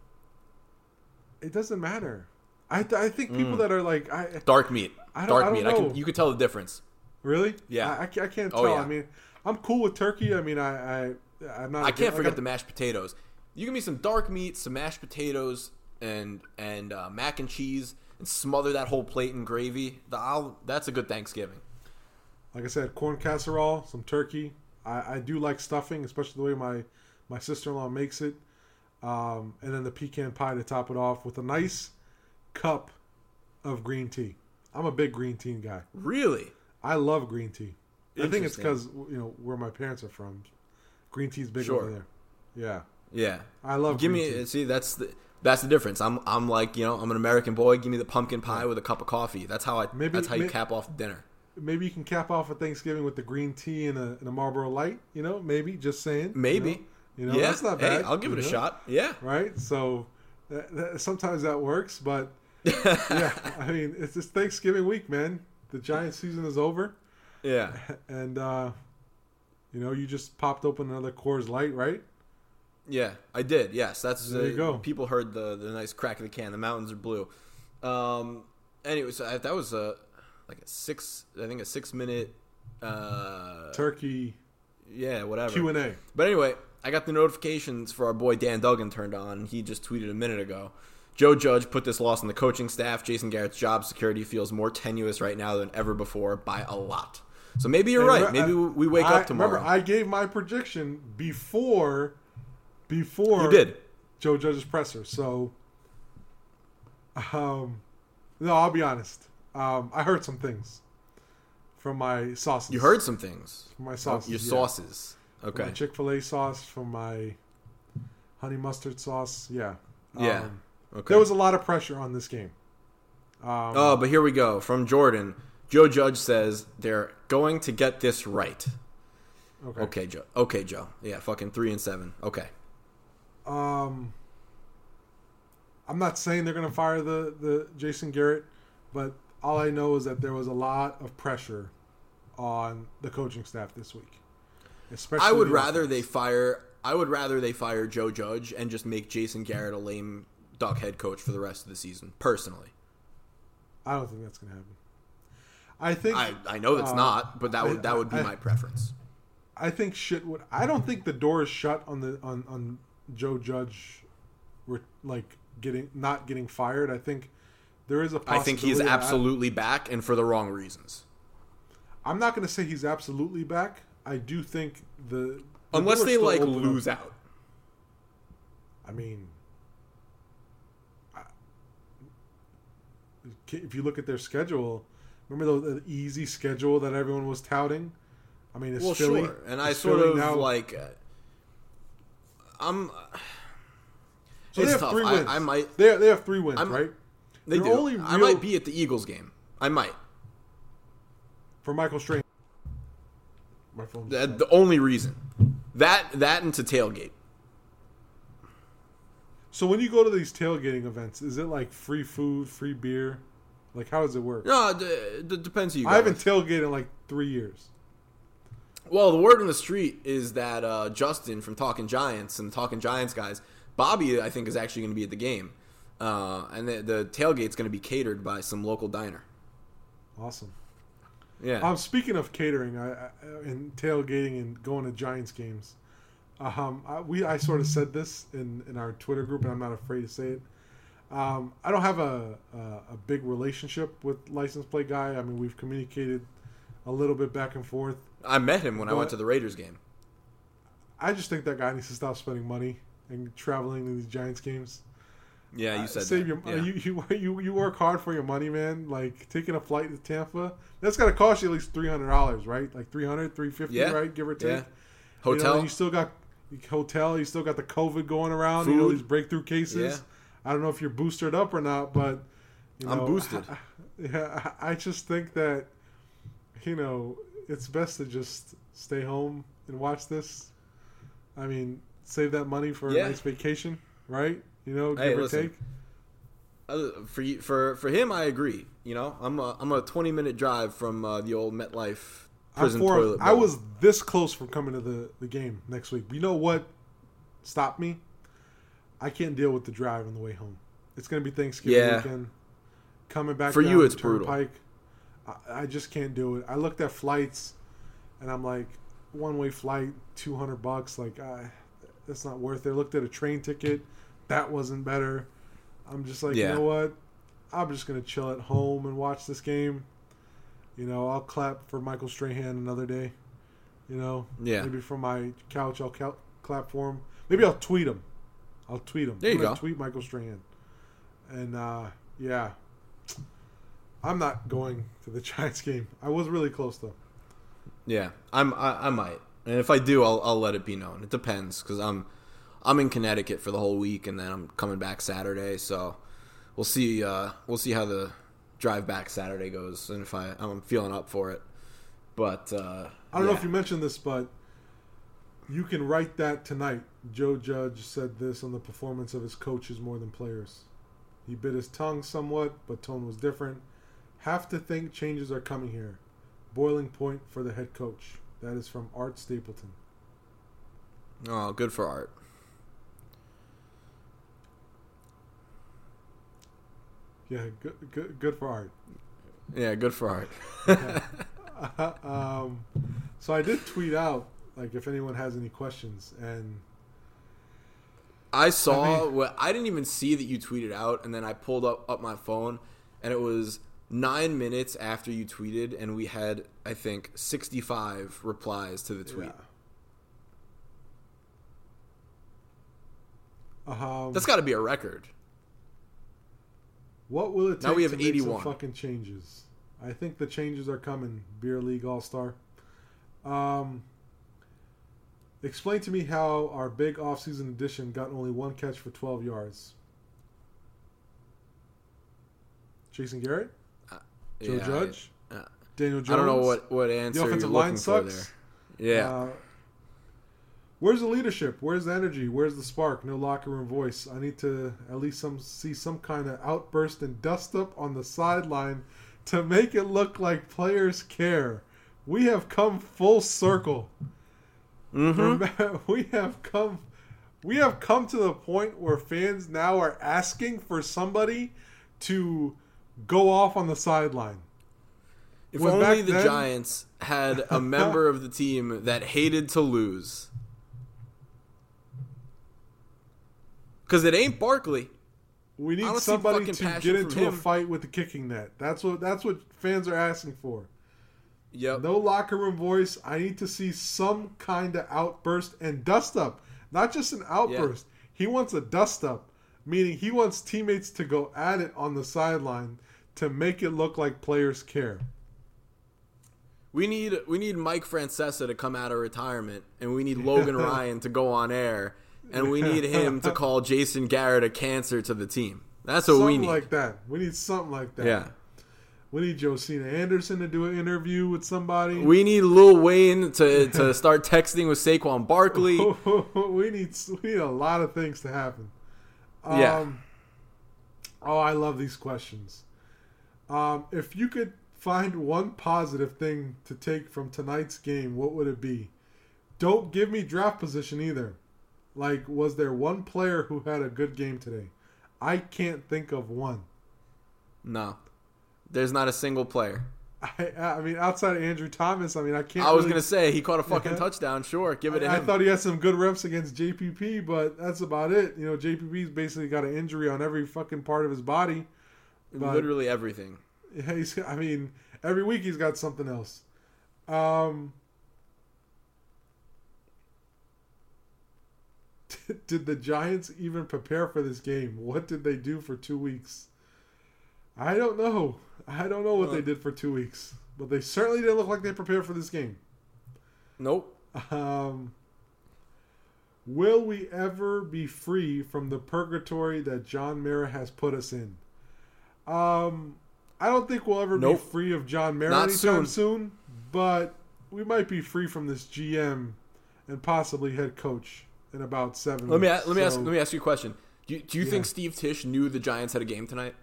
It doesn't matter. I th- I think people that are like I Dark meat. I don't- dark I don't meat. I know. can. You can tell the difference. really Yeah. I, I ca- I can't Oh, tell. yeah. I mean, I'm cool with turkey. I mean, I I I'm not. I can't like, forget I'm- the mashed potatoes. You give me some dark meat, some mashed potatoes, and and uh, mac and cheese, and smother that whole plate in gravy. The, I'll, that's a good Thanksgiving. Like I said, corn casserole, some turkey. I, I do like stuffing, especially the way my my sister-in-law makes it. Um, and then the pecan pie to top it off with a nice cup of green tea. I'm a big green tea guy. Really? I love green tea. I think it's Interesting. because you know where my parents are from. Green tea's big Sure. over there. Yeah, Yeah. I love. Give green me. tea. See, that's the that's the difference. I'm I'm like you know I'm an American boy. Give me the pumpkin pie with a cup of coffee. That's how I. Maybe- that's how you may- cap off dinner. maybe you can cap off a Thanksgiving with the green tea and a, and a Marlboro Light. You know, maybe just saying. Maybe. You know, you know yeah. that's not bad. Hey, I'll give it a know? shot. Yeah. Right. So that, that, sometimes that works, but yeah, I mean, it's just Thanksgiving week, man. The Giants season is over. Yeah. And uh, you know, you just popped open another Coors Light, right? Yeah, I did. Yes, that's there. Uh, you go. People heard the the nice crack of the can. The mountains are blue. Um. Anyways, so that was a like a six. I think a six minute. Uh, Turkey. Yeah, whatever. Q and A. But anyway, I got the notifications for our boy Dan Duggan turned on. He just tweeted a minute ago. Joe Judge put this loss on the coaching staff. Jason Garrett's job security feels more tenuous right now than ever before by a lot. So maybe you're and right. Maybe I, we wake I, up tomorrow. Remember, I gave my prediction before. Before you did. Joe Judge's presser. So, um, no, I'll be honest. Um, I heard some things from my sauces. You heard some things. From my sauces. Your yeah. sauces. Okay. From my Chick-fil-A sauce, from my honey mustard sauce. Yeah. Yeah. Um, okay. There was a lot of pressure on this game. Um, oh, but here we go. From Jordan, Joe Judge says they're going to get this right. Okay. Okay, Joe. Okay, Joe. Yeah, fucking three and seven. Okay. Um, I'm not saying they're going to fire the, the Jason Garrett, but all I know is that there was a lot of pressure on the coaching staff this week. Especially I would the rather offense. they fire. I would rather they fire Joe Judge and just make Jason Garrett a lame duck head coach for the rest of the season. Personally, I don't think that's going to happen. I think I, I know that's uh, not, but that would I- that would be I- my preference. I think shit would. I don't think the door is shut on the on, on Joe Judge, re- like getting not getting fired. I think there is a I possibility. think he's that- absolutely back and for the wrong reasons. I'm not going to say he's absolutely back. I do think the, the Unless door's they still like open lose up. out. I mean, I, if you look at their schedule, remember the, the easy schedule that everyone was touting? I mean, it's Well, Philly. sure, and I It's sort Philly of now. like. uh, I'm. So it's they have tough. three I- wins. I might- They they have three wins, I'm- right? They Their do. only I real- might be at the Eagles game. I might. For Michael Strahan. My phone. The, the only reason. That that and to tailgate. So when you go to these tailgating events, is it like free food, free beer? Like how does it work? No, it, it depends who you go I haven't with. tailgated in like three years. Well, the word on the street is that uh, Justin from Talking Giants and the Talking Giants guys, Bobby, I think, is actually going to be at the game. Uh, and the, the tailgate's going to be catered by some local diner. Awesome. Yeah. Um, speaking of catering I, I, and tailgating and going to Giants games, um, I, we I sort of said this in, in our Twitter group, and I'm not afraid to say it. Um, I don't have a, a a big relationship with License Plate Guy. I mean, we've communicated a little bit back and forth. I met him when I went But- to the Raiders game. I just think that guy needs to stop spending money and traveling to these Giants games. Yeah, you Uh, said save that. your Yeah. you, you you you work hard for your money, man. Like taking a flight to Tampa, that's got to cost you at least three hundred dollars, right? Like three hundred, three fifty, Yeah. right? Give or take. Yeah. You know, Hotel. and you still got hotel. You still got the COVID going around. You know Food. these breakthrough cases. Yeah. I don't know if you're boosted up or not, but you I'm know, boosted. I, yeah, I I just think that you know it's best to just stay home and watch this. I mean, save that money for Yeah. a nice vacation, right? You know, Hey, give or listen. take. Uh, for you- for for him, I agree. You know, I'm a, I'm a twenty minute drive from uh, the old MetLife I'm prison for- toilet. I bowl. was this close from coming to the, the game next week. But you know what stopped me? I can't deal with the drive on the way home. It's going to be Thanksgiving Yeah. weekend. Coming back For down you, the it's brutal. Turnpike, I, I just can't do it. I looked at flights, and I'm like, one way flight, two hundred bucks. Like, I, that's not worth it. I looked at a train ticket, that wasn't better. I'm just like, Yeah. you know what? I'm just going to chill at home and watch this game. You know, I'll clap for Michael Strahan another day. You know, Yeah. maybe from my couch I'll cal- clap for him. Maybe I'll tweet him. I'll tweet him. There you I'm gonna go. Tweet Michael Strahan. And uh, yeah, I'm not going to the Giants game. I was really close though. Yeah, I'm I, I might, and if I do, I'll I'll let it be known. It depends because I'm I'm in Connecticut for the whole week, and then I'm coming back Saturday. So we'll see. Uh, we'll see how the drive back Saturday goes, and if I I'm feeling up for it. But uh, I don't yeah. know if you mentioned this, but you can write that tonight. Joe Judge said this on the performance of his coaches more than players. He bit his tongue somewhat, but tone was different. Have to think changes are coming here. Boiling point for the head coach. That is from Art Stapleton. Oh, good for Art. Yeah, good, good, good for Art. Yeah, good for Art. Yeah. uh, um, so I did tweet out, like, if anyone has any questions, and I saw. I mean- what I didn't even see that you tweeted out, and then I pulled up up my phone, and it was nine minutes after you tweeted, and we had, I think, sixty-five replies to the tweet. Yeah. Um, That's got to be a record. What will it take Now we have to make eighty-one. some fucking changes? I think the changes are coming. Beer League All-Star. Um, explain to me how our big offseason addition got only one catch for twelve yards. Jason Garrett? Uh, Joe yeah, Judge? I, uh, Daniel Jones? I don't know what, what answer The offensive you're line looking for sucks. there. Yeah. Uh, where's the leadership? Where's the energy? Where's the spark? No locker room voice. I need to at least some see some kind of outburst and dust up on the sideline to make it look like players care. We have come full circle. Mm-hmm. We have come we have come to the point where fans now are asking for somebody to go off on the sideline. If When only back the then- Giants had a member of the team that hated to lose. Because it ain't Barkley. We I need don't see somebody fucking to passion get from into a him. fight with the kicking net. That's what that's what fans are asking for. Yep. No locker room voice. I need to see some kind of outburst and dust up. Not just an outburst. He wants a dust up, meaning he wants teammates to go at it on the sideline to make it look like players care. We need we need Mike Francesa to come out of retirement, and we need Logan Ryan to go on air, and we need him to call Jason Garrett a cancer to the team. That's what something we need. like that. We need something like that. Yeah. We need Josina Anderson to do an interview with somebody. We need Lil Wayne to, to start texting with Saquon Barkley. we need we need a lot of things to happen. Um, Yeah. Oh, I love these questions. Um, if you could find one positive thing to take from tonight's game, what would it be? Don't give me draft position either. Like, was there one player who had a good game today? I can't think of one. No. There's not a single player. I, I mean, outside of Andrew Thomas, I mean, I can't. I was really, going to say, he caught a fucking Yeah. touchdown. Sure, give it to I, I him. thought he had some good reps against J P P, but that's about it. You know, J P P's basically got an injury on every fucking part of his body. But, Literally everything. yeah, he's, I mean, every week he's got something else. Um, did the Giants even prepare for this game? What did they do for two weeks? I don't know. I don't know what Uh. they did for two weeks. But they certainly didn't look like they prepared for this game. Nope. Um, will we ever be free from the purgatory that John Mara has put us in? Um, I don't think we'll ever Nope. be free of John Mara Not anytime soon. soon, but we might be free from this G M and possibly head coach in about seven Let me weeks. a- let me ask So, let me ask you a question. Do you, do you Yeah. think Steve Tisch knew the Giants had a game tonight?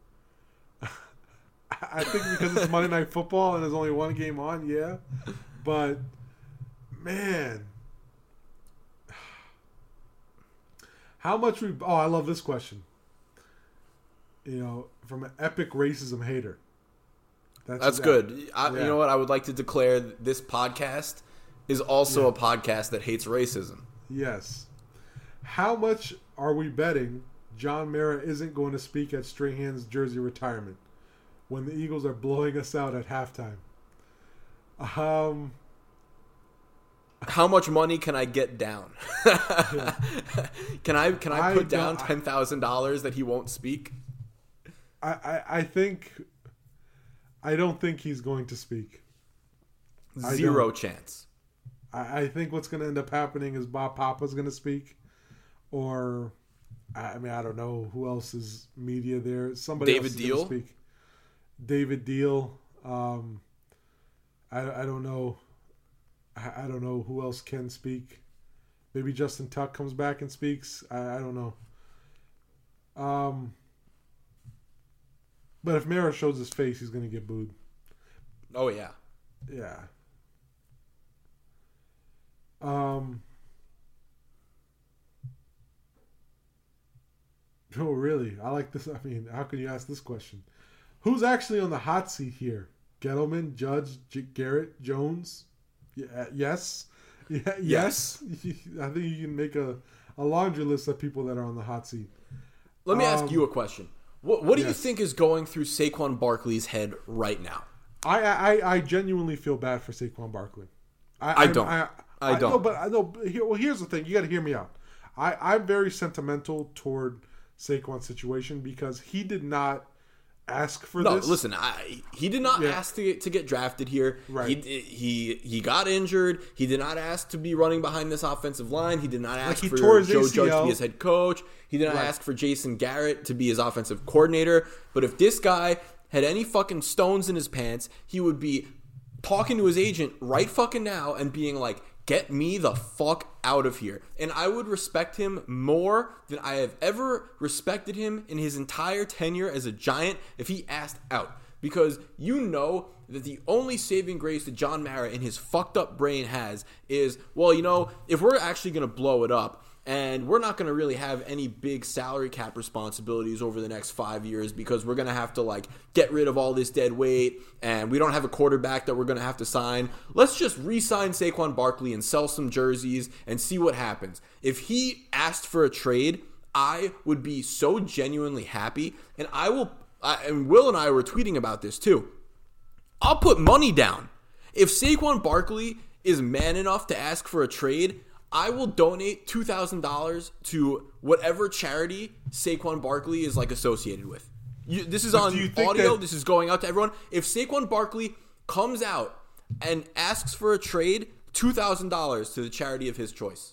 I think because it's Monday Night Football and there's only one game on, yeah. But, man. How much we... Oh, I love this question. You know, from an epic racism hater. That's yeah. good. I, Yeah. You know what? I would like to declare that this podcast is also Yeah. a podcast that hates racism. Yes. How much are we betting John Mara isn't going to speak at Strahan's jersey retirement when the Eagles are blowing us out at halftime? Um... How much money can I get down? can I can I I put down don't- ten thousand dollars that he won't speak? I, I, I think I don't think he's going to speak. I Zero don't. chance. I, I think what's going to end up happening is Bob Papa's going to speak, or I I mean I don't know who else is media there. Somebody David else is going Deal? to speak. David Deal. Um, I I don't know. I, I don't know who else can speak. Maybe Justin Tuck comes back and speaks. I, I don't know. Um, but if Mara shows his face, he's gonna get booed. Oh yeah. Yeah. Um. Oh, really? I like this. I mean, how can you ask this question? Who's actually on the hot seat here? Gettleman, Judge, J- Garrett, Jones? Yeah, yes. Yeah, yes. yes. I think you can make a, a laundry list of people that are on the hot seat. Let me um, ask you a question. What, what do yes. you think is going through Saquon Barkley's head right now? I I, I genuinely feel bad for Saquon Barkley. I, I don't. I, I, I don't. No, but I know. Here, well, here's the thing. You got to hear me out. I, I'm very sentimental toward Saquon's situation because he did not ask for no, this. No, listen. I, he did not yeah. ask to get, to get drafted here. Right. He, he he got injured. He did not ask to be running behind this offensive line. He did not ask like for Joe A C L. Judge to be his head coach. He did not right. ask for Jason Garrett to be his offensive coordinator. But if this guy had any fucking stones in his pants, he would be talking to his agent right fucking now and being like, get me the fuck out of here. And I would respect him more than I have ever respected him in his entire tenure as a Giant if he asked out. Because you know that the only saving grace that John Mara in his fucked up brain has is, well, you know, if we're actually going to blow it up, and we're not going to really have any big salary cap responsibilities over the next five years because we're going to have to, like, get rid of all this dead weight, and we don't have a quarterback that we're going to have to sign. Let's just re-sign Saquon Barkley and sell some jerseys and see what happens. If he asked for a trade, I would be so genuinely happy, and I will, I, and Will and I were tweeting about this too. I'll put money down. If Saquon Barkley is man enough to ask for a trade, I will donate two thousand dollars to whatever charity Saquon Barkley is like associated with. You, this is on audio. That- this is going out to everyone. If Saquon Barkley comes out and asks for a trade, two thousand dollars to the charity of his choice.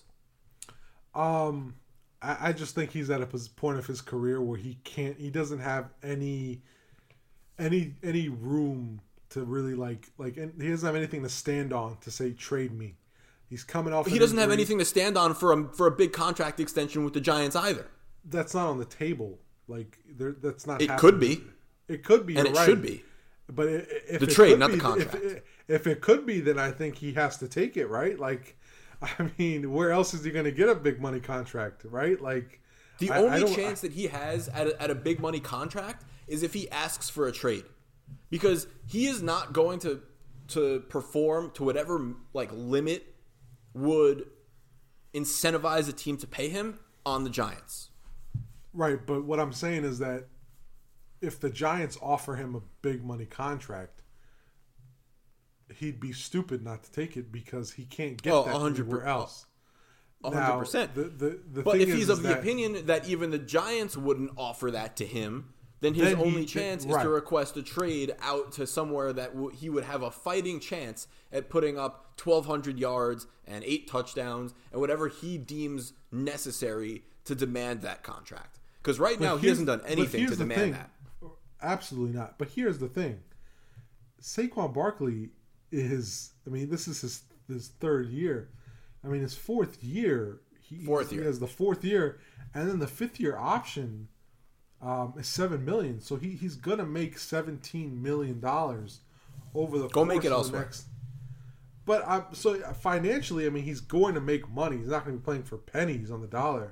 Um, I, I just think he's at a point of his career where he can't. He doesn't have any, any, any room to really like like. And he doesn't have anything to stand on to say trade me. He's coming off. He doesn't have anything to stand on for a for a big contract extension with the Giants either. That's not on the table. Like there, that's not. It happening. could be. It could be, and it right. should be. But if the it trade, could not be, the contract. If it, if it could be, then I think he has to take it, right? Like, I mean, where else is he going to get a big money contract, right? Like, the I, only I chance I, that he has at a, at a big money contract is if he asks for a trade, because he is not going to to perform to whatever like limit would incentivize a team to pay him on the Giants. Right, but what I'm saying is that if the Giants offer him a big money contract, he'd be stupid not to take it because he can't get oh, that anywhere else. one hundred percent. Now, the, the, the but thing if is, he's is of the that, opinion that even the Giants wouldn't offer that to him, then his Then he- only chance then- is right. to request a trade out to somewhere that w- he would have a fighting chance at putting up twelve hundred yards and eight touchdowns and whatever he deems necessary to demand that contract. Because right But now he here's- hasn't done but anything here's to the demand thing. that. Absolutely not. But here's the thing. Saquon Barkley is, I mean, this is his, his third year. I mean, his fourth year. He, Fourth he year. has the fourth year. And then the fifth year option um, is seven million dollars. So he, he's going to make seventeen million dollars over the Go course make it of the elsewhere. next. But I, so financially, I mean, he's going to make money. He's not going to be playing for pennies on the dollar.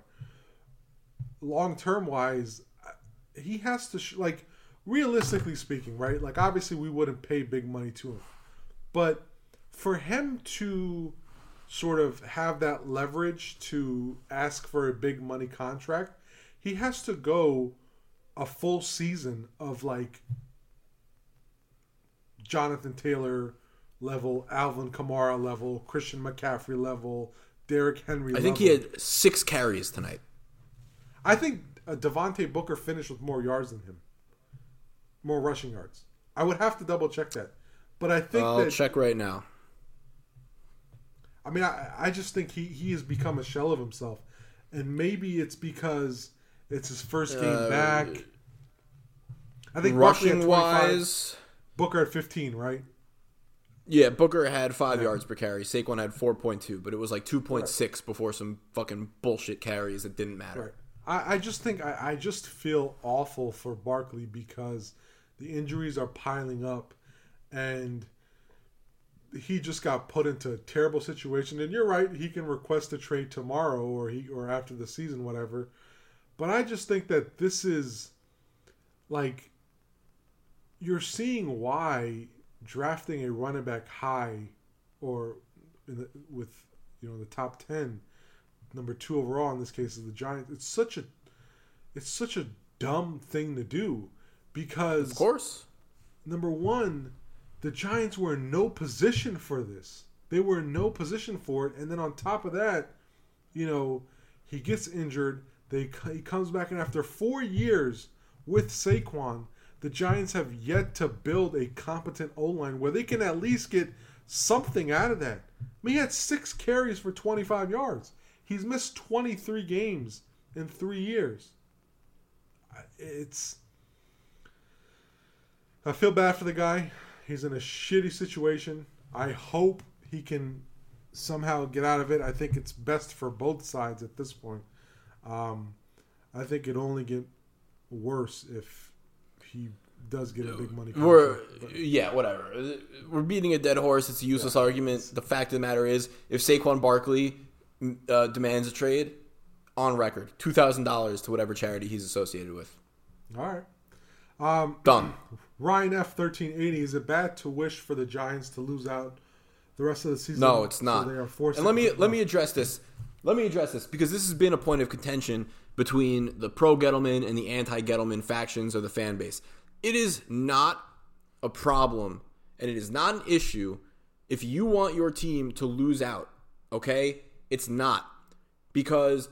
Long term wise, he has to sh- like realistically speaking, right? Like obviously we wouldn't pay big money to him, but for him to sort of have that leverage to ask for a big money contract, he has to go a full season of like Jonathan Taylor level, Alvin Kamara level, Christian McCaffrey level, Derrick Henry I level. think he had six carries tonight. I think uh, Devontae Booker finished with more yards than him. More rushing yards. I would have to double check that. But I think I'll that... check right now. I mean, I, I just think he, he has become a shell of himself. And maybe it's because it's his first game Uh, back. I think Barkley had rushing twenty-five, wise, Booker at fifteen, right? yeah, Booker had five Yeah. yards per carry. Saquon had four point two, but it was like two point six before some fucking bullshit carries that didn't matter. Right. I, I just think I, I just feel awful for Barkley because the injuries are piling up, and he just got put into a terrible situation. And you're right, he can request a trade tomorrow or he or after the season, whatever. But I just think that this is like you're seeing why drafting a running back high or in the, with you know the top ten, number two overall in this case is the Giants. It's such a it's such a dumb thing to do because Of course. number one, the Giants were in no position for this. They were in no position for it, and then on top of that, you know, he gets injured. They he comes back, and after four years with Saquon, the Giants have yet to build a competent O-line where they can at least get something out of that. I mean, he had six carries for twenty-five yards. He's missed twenty-three games in three years. It's... I feel bad for the guy. He's in a shitty situation. I hope he can somehow get out of it. I think it's best for both sides at this point. Um, I think it'll only get worse if he does get a big money We're contract. But- yeah, whatever. We're beating a dead horse. It's a useless argument. The fact of the matter is, if Saquon Barkley uh, demands a trade, on record, two thousand dollars to whatever charity he's associated with. All right. Um, Done. Ryan F thirteen eighty, is it bad to wish for the Giants to lose out the rest of the season? No, it's so not. they are forced and let to- me let me address this. Let me address this because this has been a point of contention between the pro Gettleman and the anti Gettleman factions of the fan base. It is not a problem and it is not an issue if you want your team to lose out. Okay, it's not, because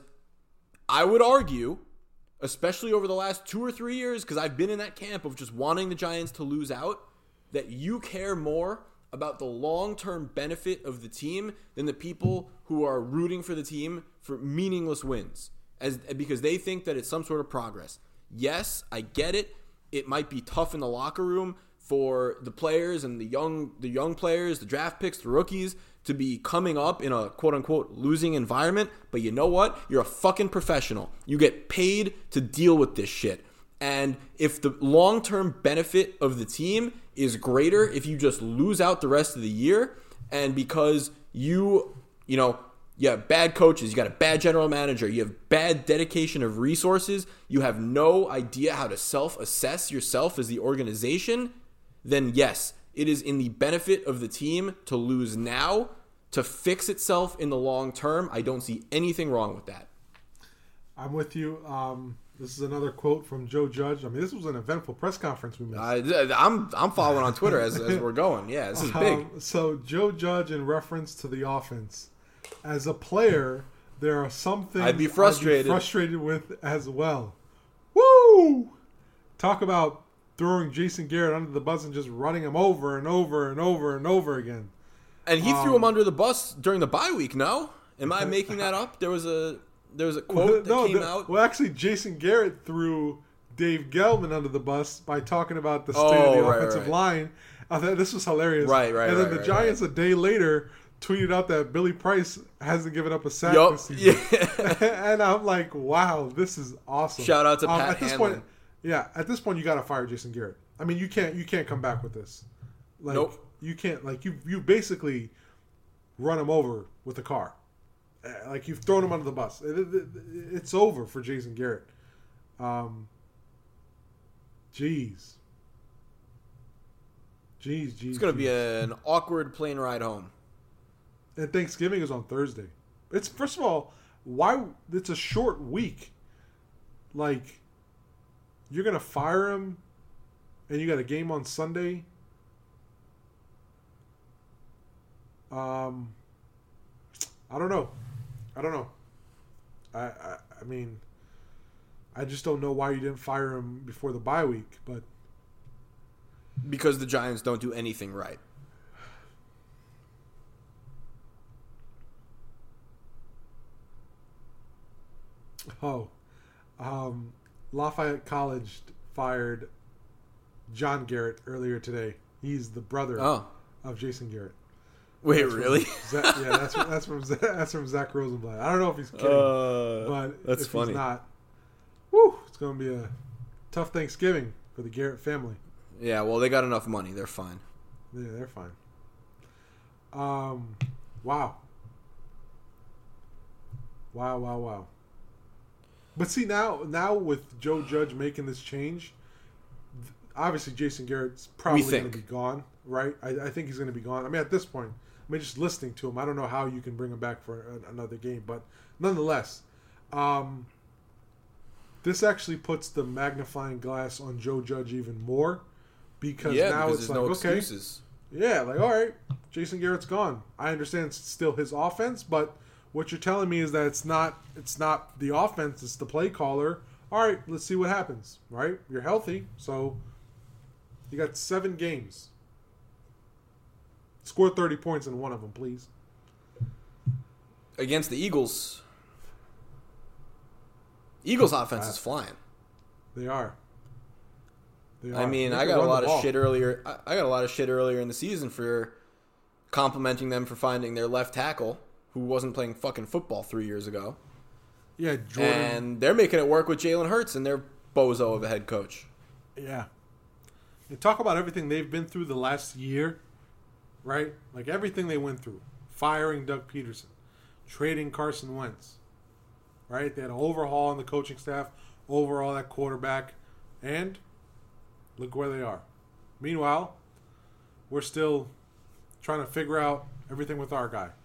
I would argue, especially over the last two or three years, because I've been in that camp of just wanting the Giants to lose out, that you care more about the long-term benefit of the team than the people who are rooting for the team for meaningless wins, as because they think that it's some sort of progress. Yes, I get it. It might be tough in the locker room for the players and the young the young players, the draft picks, the rookies, to be coming up in a quote-unquote losing environment. But you know what? You're a fucking professional. You get paid to deal with this shit. And if the long-term benefit of the team is greater if you just lose out the rest of the year, and because you, you know, you have bad coaches, you got a bad general manager, you have bad dedication of resources, you have no idea how to self-assess yourself as the organization, then yes, it is in the benefit of the team to lose now to fix itself in the long term. I don't see anything wrong with that. I'm with you. Um, this is another quote from Joe Judge. I mean, this was an eventful press conference we missed. I, I'm I'm following on Twitter as, as we're going. Yeah, this is big. Um, so Joe Judge, in reference to the offense, as a player, there are some things I'd be frustrated. frustrated with as well. Woo! Talk about throwing Jason Garrett under the bus and just running him over and over and over and over again. And he Um, threw him under the bus during the bye week. No, am I making that up? There was a there was a quote that no, came the- out. Well, actually, Jason Garrett threw Dave Gelman under the bus by talking about the state Oh, of the right, offensive right. line. I thought this was hilarious. Right, right, And then right, the right, Giants a day later tweeted out that Billy Price hasn't given up a sack Yup. this season. Yeah. And I'm like, wow, this is awesome. Shout out to Um, Pat at this Hanlon. point, yeah, at this point you got to fire Jason Garrett. I mean, you can't you can't come back with this. Like, Nope. You can't like you you basically run him over with the car. Uh, Like you've thrown him under the bus. It, it, it- it's over for Jason Garrett. Um, jeez. Jeez, jeez. It's going to be jeez. an awkward plane ride home. And Thanksgiving is on Thursday. It's first of all, why it's a short week. Like you're gonna fire him, and you got a game on Sunday. Um, I don't know. I don't know. I, I I mean, I just don't know why you didn't fire him before the bye week. But Because the Giants don't do anything right. oh, um, Lafayette College fired John Garrett earlier today. He's the brother Oh, of Jason Garrett. wait, That's from really? Zach, yeah, that's from, that's from Zach, that's from Zach Rosenblatt. I don't know if he's kidding, Uh, but that's if funny. he's not, woo, it's going to be a tough Thanksgiving for the Garrett family. Yeah, well, they got enough money. They're fine. Yeah, they're fine. Um, wow, wow, wow, wow. But see now, now with Joe Judge making this change, th- obviously Jason Garrett's probably We going think. to be gone, right? I, I think he's going to be gone. I mean, at this point, I mean, just listening to him, I don't know how you can bring him back for a, another game, but nonetheless, um, this actually puts the magnifying glass on Joe Judge even more because Yeah, now because it's there's like, no okay, excuses. yeah, like, all right, Jason Garrett's gone. I understand it's still his offense, but what you're telling me is that it's not it's not the offense, it's the play caller. All right, let's see what happens, right? You're healthy, so you got seven games. Score thirty points in one of them, please. Against the Eagles, Eagles offense is flying. They are. They I are. mean, They I can got a run the lot of ball. shit earlier. I I got a lot of shit earlier in the season for complimenting them for finding their left tackle who wasn't playing fucking football three years ago. Yeah, Jordan. And they're making it work with Jalen Hurts and their bozo of a head coach. Yeah. And talk about everything they've been through the last year, right? Like everything they went through. Firing Doug Peterson. Trading Carson Wentz. Right? They had an overhaul on the coaching staff, overhaul that quarterback, and look where they are. Meanwhile, we're still trying to figure out everything with our guy.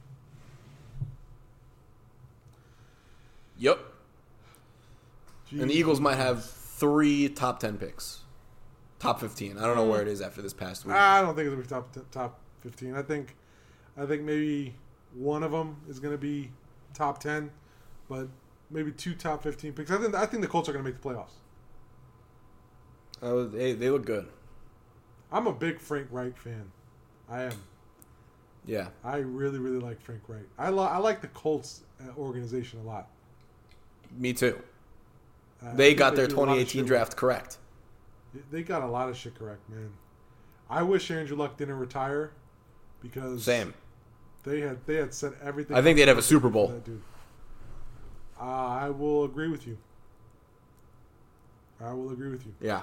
Yep. And the Jeez. Eagles might have three top ten picks. Top fifteen. I don't know where it is after this past week. I don't think it's gonna be top top fifteen. I think, I think maybe one of them is gonna be top ten, but maybe two top fifteen picks. I think I think the Colts are gonna make the playoffs. Oh, they, they look good. I'm a big Frank Reich fan. I am. Yeah. I really really like Frank Reich. I li- I like the Colts uh, organization a lot. Me too. Uh, I They think got their do a lot of twenty eighteen shit draft correct. right. They got a lot of shit correct, man. I wish Andrew Luck didn't retire because Same. They had they had set everything. I think they'd have a up Super for Bowl. that dude. Uh, I will agree with you. I will agree with you. Yeah.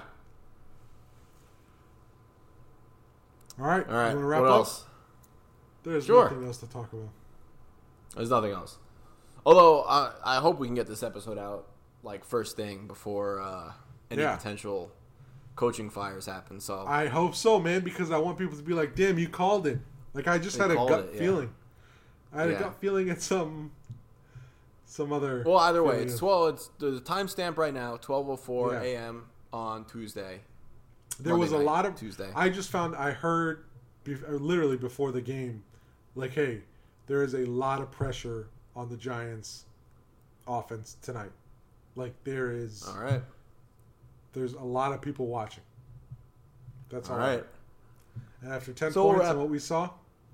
All right. All right. You want to wrap What up? else? There's Sure. nothing else to talk about. There's nothing else. Although I, I hope we can get this episode out like first thing before uh, any Yeah. potential coaching fires happen. So I hope so, man, because I want people to be like, "Damn, you called it." Like I just They had a called gut it, yeah. feeling. I had Yeah. a gut feeling at some some other. well, either way, feeling it's of- twelve. It's the timestamp right now, twelve oh four Yeah. a.m. on Tuesday. There Monday was a night, lot of Tuesday. I just found I heard be- uh, literally before the game, like, hey, there is a lot of pressure on the Giants' offense tonight. Like there is, All right. there's a lot of people watching. That's All all I right. heard. And after ten So we'll points wrap- and what we saw,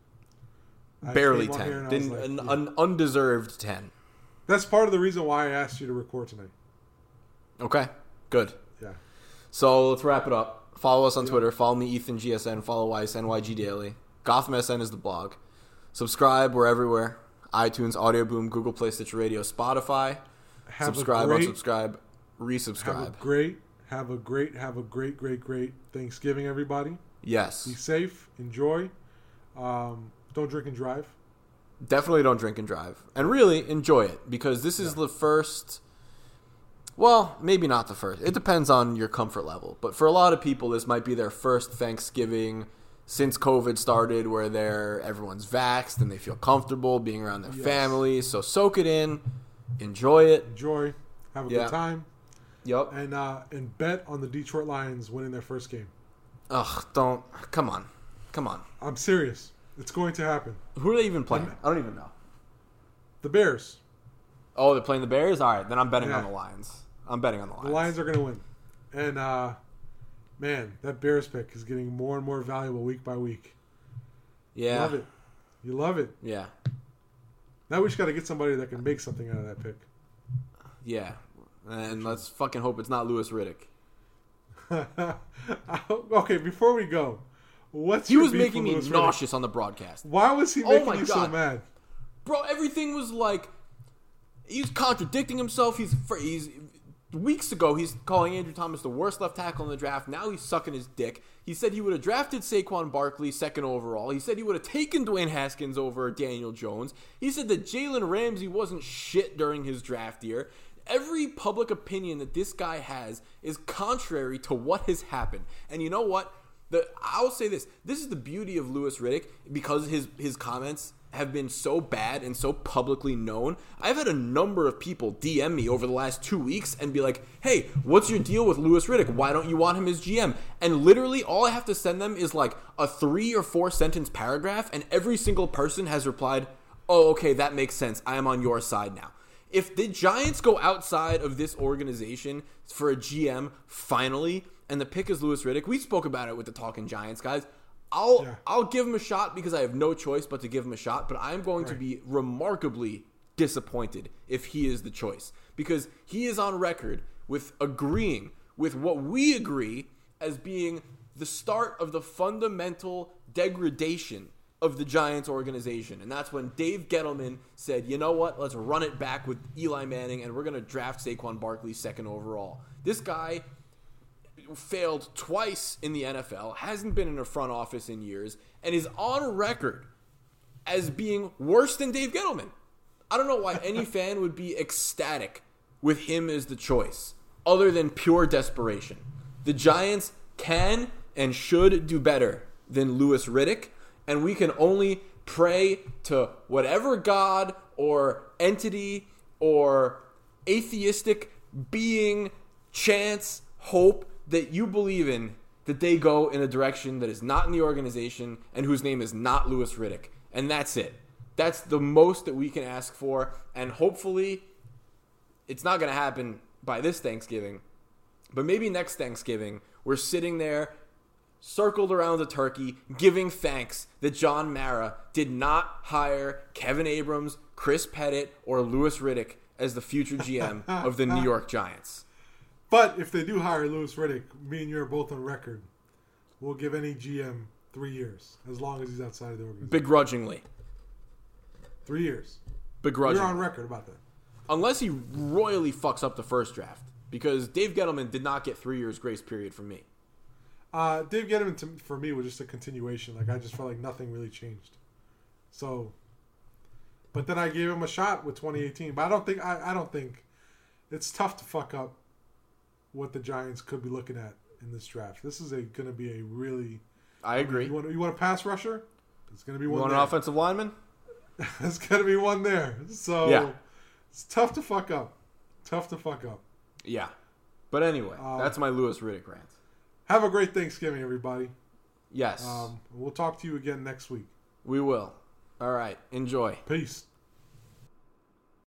I Barely came on here ten. and I was Didn't like, an, yeah. an undeserved ten. That's part of the reason why I asked you to record tonight. Okay. Good. Yeah. So let's wrap it up. Follow us on Yeah. Twitter. Follow me, Ethan G S N. Follow Weiss, N Y G Daily. Gotham S N is the blog. Subscribe. We're everywhere. iTunes, Audio Boom, Google Play, Stitcher Radio, Spotify. Have subscribe, a great, unsubscribe, have a resubscribe. great, have a great, have a great, great, great Thanksgiving, everybody. Be Yes. safe. Enjoy. Um, don't drink and drive. Definitely don't drink and drive. And really enjoy it because this is the first. Well, maybe not the first. It depends on your comfort level. But for a lot of people, this might be their first Thanksgiving since COVID started where they're everyone's vaxxed and they feel comfortable being around their Yes. families. So soak it in. Enjoy it. Enjoy. Have a Yeah. good time. Yup. And uh, and bet on the Detroit Lions winning their first game. Ugh, don't. Come on. Come on. I'm serious. It's going to happen. Who are they even playing? I don't even know. The Bears. Oh, they're playing the Bears? All right, then I'm betting Yeah. on the Lions. I'm betting on the Lions. The Lions are going to win. And, uh, man, that Bears pick is getting more and more valuable week by week. Yeah. Love it. You love it. Yeah. Now we just got to get somebody that can make something out of that pick. Yeah. And let's fucking hope it's not Lewis Riddick. Okay, before we go, what's He your was beef making with me Lewis Riddick? nauseous on the broadcast. Why was he Oh making my you so God. mad? Bro, everything was like he's contradicting himself. He's he's weeks ago he's calling Andrew Thomas the worst left tackle in the draft. Now he's sucking his dick. He said he would have drafted Saquon Barkley second overall. He said he would have taken Dwayne Haskins over Daniel Jones. He said that Jalen Ramsey wasn't shit during his draft year. Every public opinion that this guy has is contrary to what has happened. And you know what? The, I'll say this. This is the beauty of Louis Riddick because his his comments have been so bad and so publicly known. I've had a number of people D M me over the last two weeks and be like, hey, what's your deal with Louis Riddick? Why don't you want him as G M? And literally all I have to send them is like a three or four sentence paragraph, and every single person has replied, oh, okay, that makes sense. I am on your side now. If the Giants go outside of this organization for a G M finally, and the pick is Louis Riddick, we spoke about it with the Talking Giants guys, I'll Yeah. I'll give him a shot because I have no choice but to give him a shot, but I'm going to Right. be remarkably disappointed if he is the choice because he is on record with agreeing with what we agree as being the start of the fundamental degradation of the Giants organization. And that's when Dave Gettleman said, you know what, let's run it back with Eli Manning and we're going to draft Saquon Barkley second overall. This guy failed twice in the N F L, hasn't been in a front office in years, and is on record as being worse than Dave Gettleman. I don't know why any fan would be ecstatic with him as the choice, other than pure desperation. The Giants can and should do better than Louis Riddick, and we can only pray to whatever God or entity or atheistic being, chance, hope that you believe in, that they go in a direction that is not in the organization and whose name is not Louis Riddick. And that's it. That's the most that we can ask for. And hopefully it's not going to happen by this Thanksgiving, but maybe next Thanksgiving we're sitting there circled around the turkey giving thanks that John Mara did not hire Kevin Abrams, Chris Pettit, or Louis Riddick as the future G M of the New York Giants. But if they do hire Louis Riddick, me and you are both on record. We'll give any G M three years, as long as he's outside of the organization. Begrudgingly. Three years. Begrudgingly. You're on record about that. Unless he royally fucks up the first draft. Because Dave Gettleman did not get three years grace period from me. Uh, Dave Gettleman, to, for me, was just a continuation. Like, I just felt like nothing really changed. So, but then I gave him a shot with twenty eighteen. But I don't think, I, I don't think, it's tough to fuck up what the Giants could be looking at in this draft. This is a going to be a really... I agree. You want, you want a pass rusher? It's going to be one You want there. an offensive lineman? There's going to be one there. So, Yeah. It's tough to fuck up. Tough to fuck up. Yeah. But anyway, Um, that's my Louis Riddick rant. Have a great Thanksgiving, everybody. Yes. Um, we'll talk to you again next week. we will. All right. Enjoy. Peace.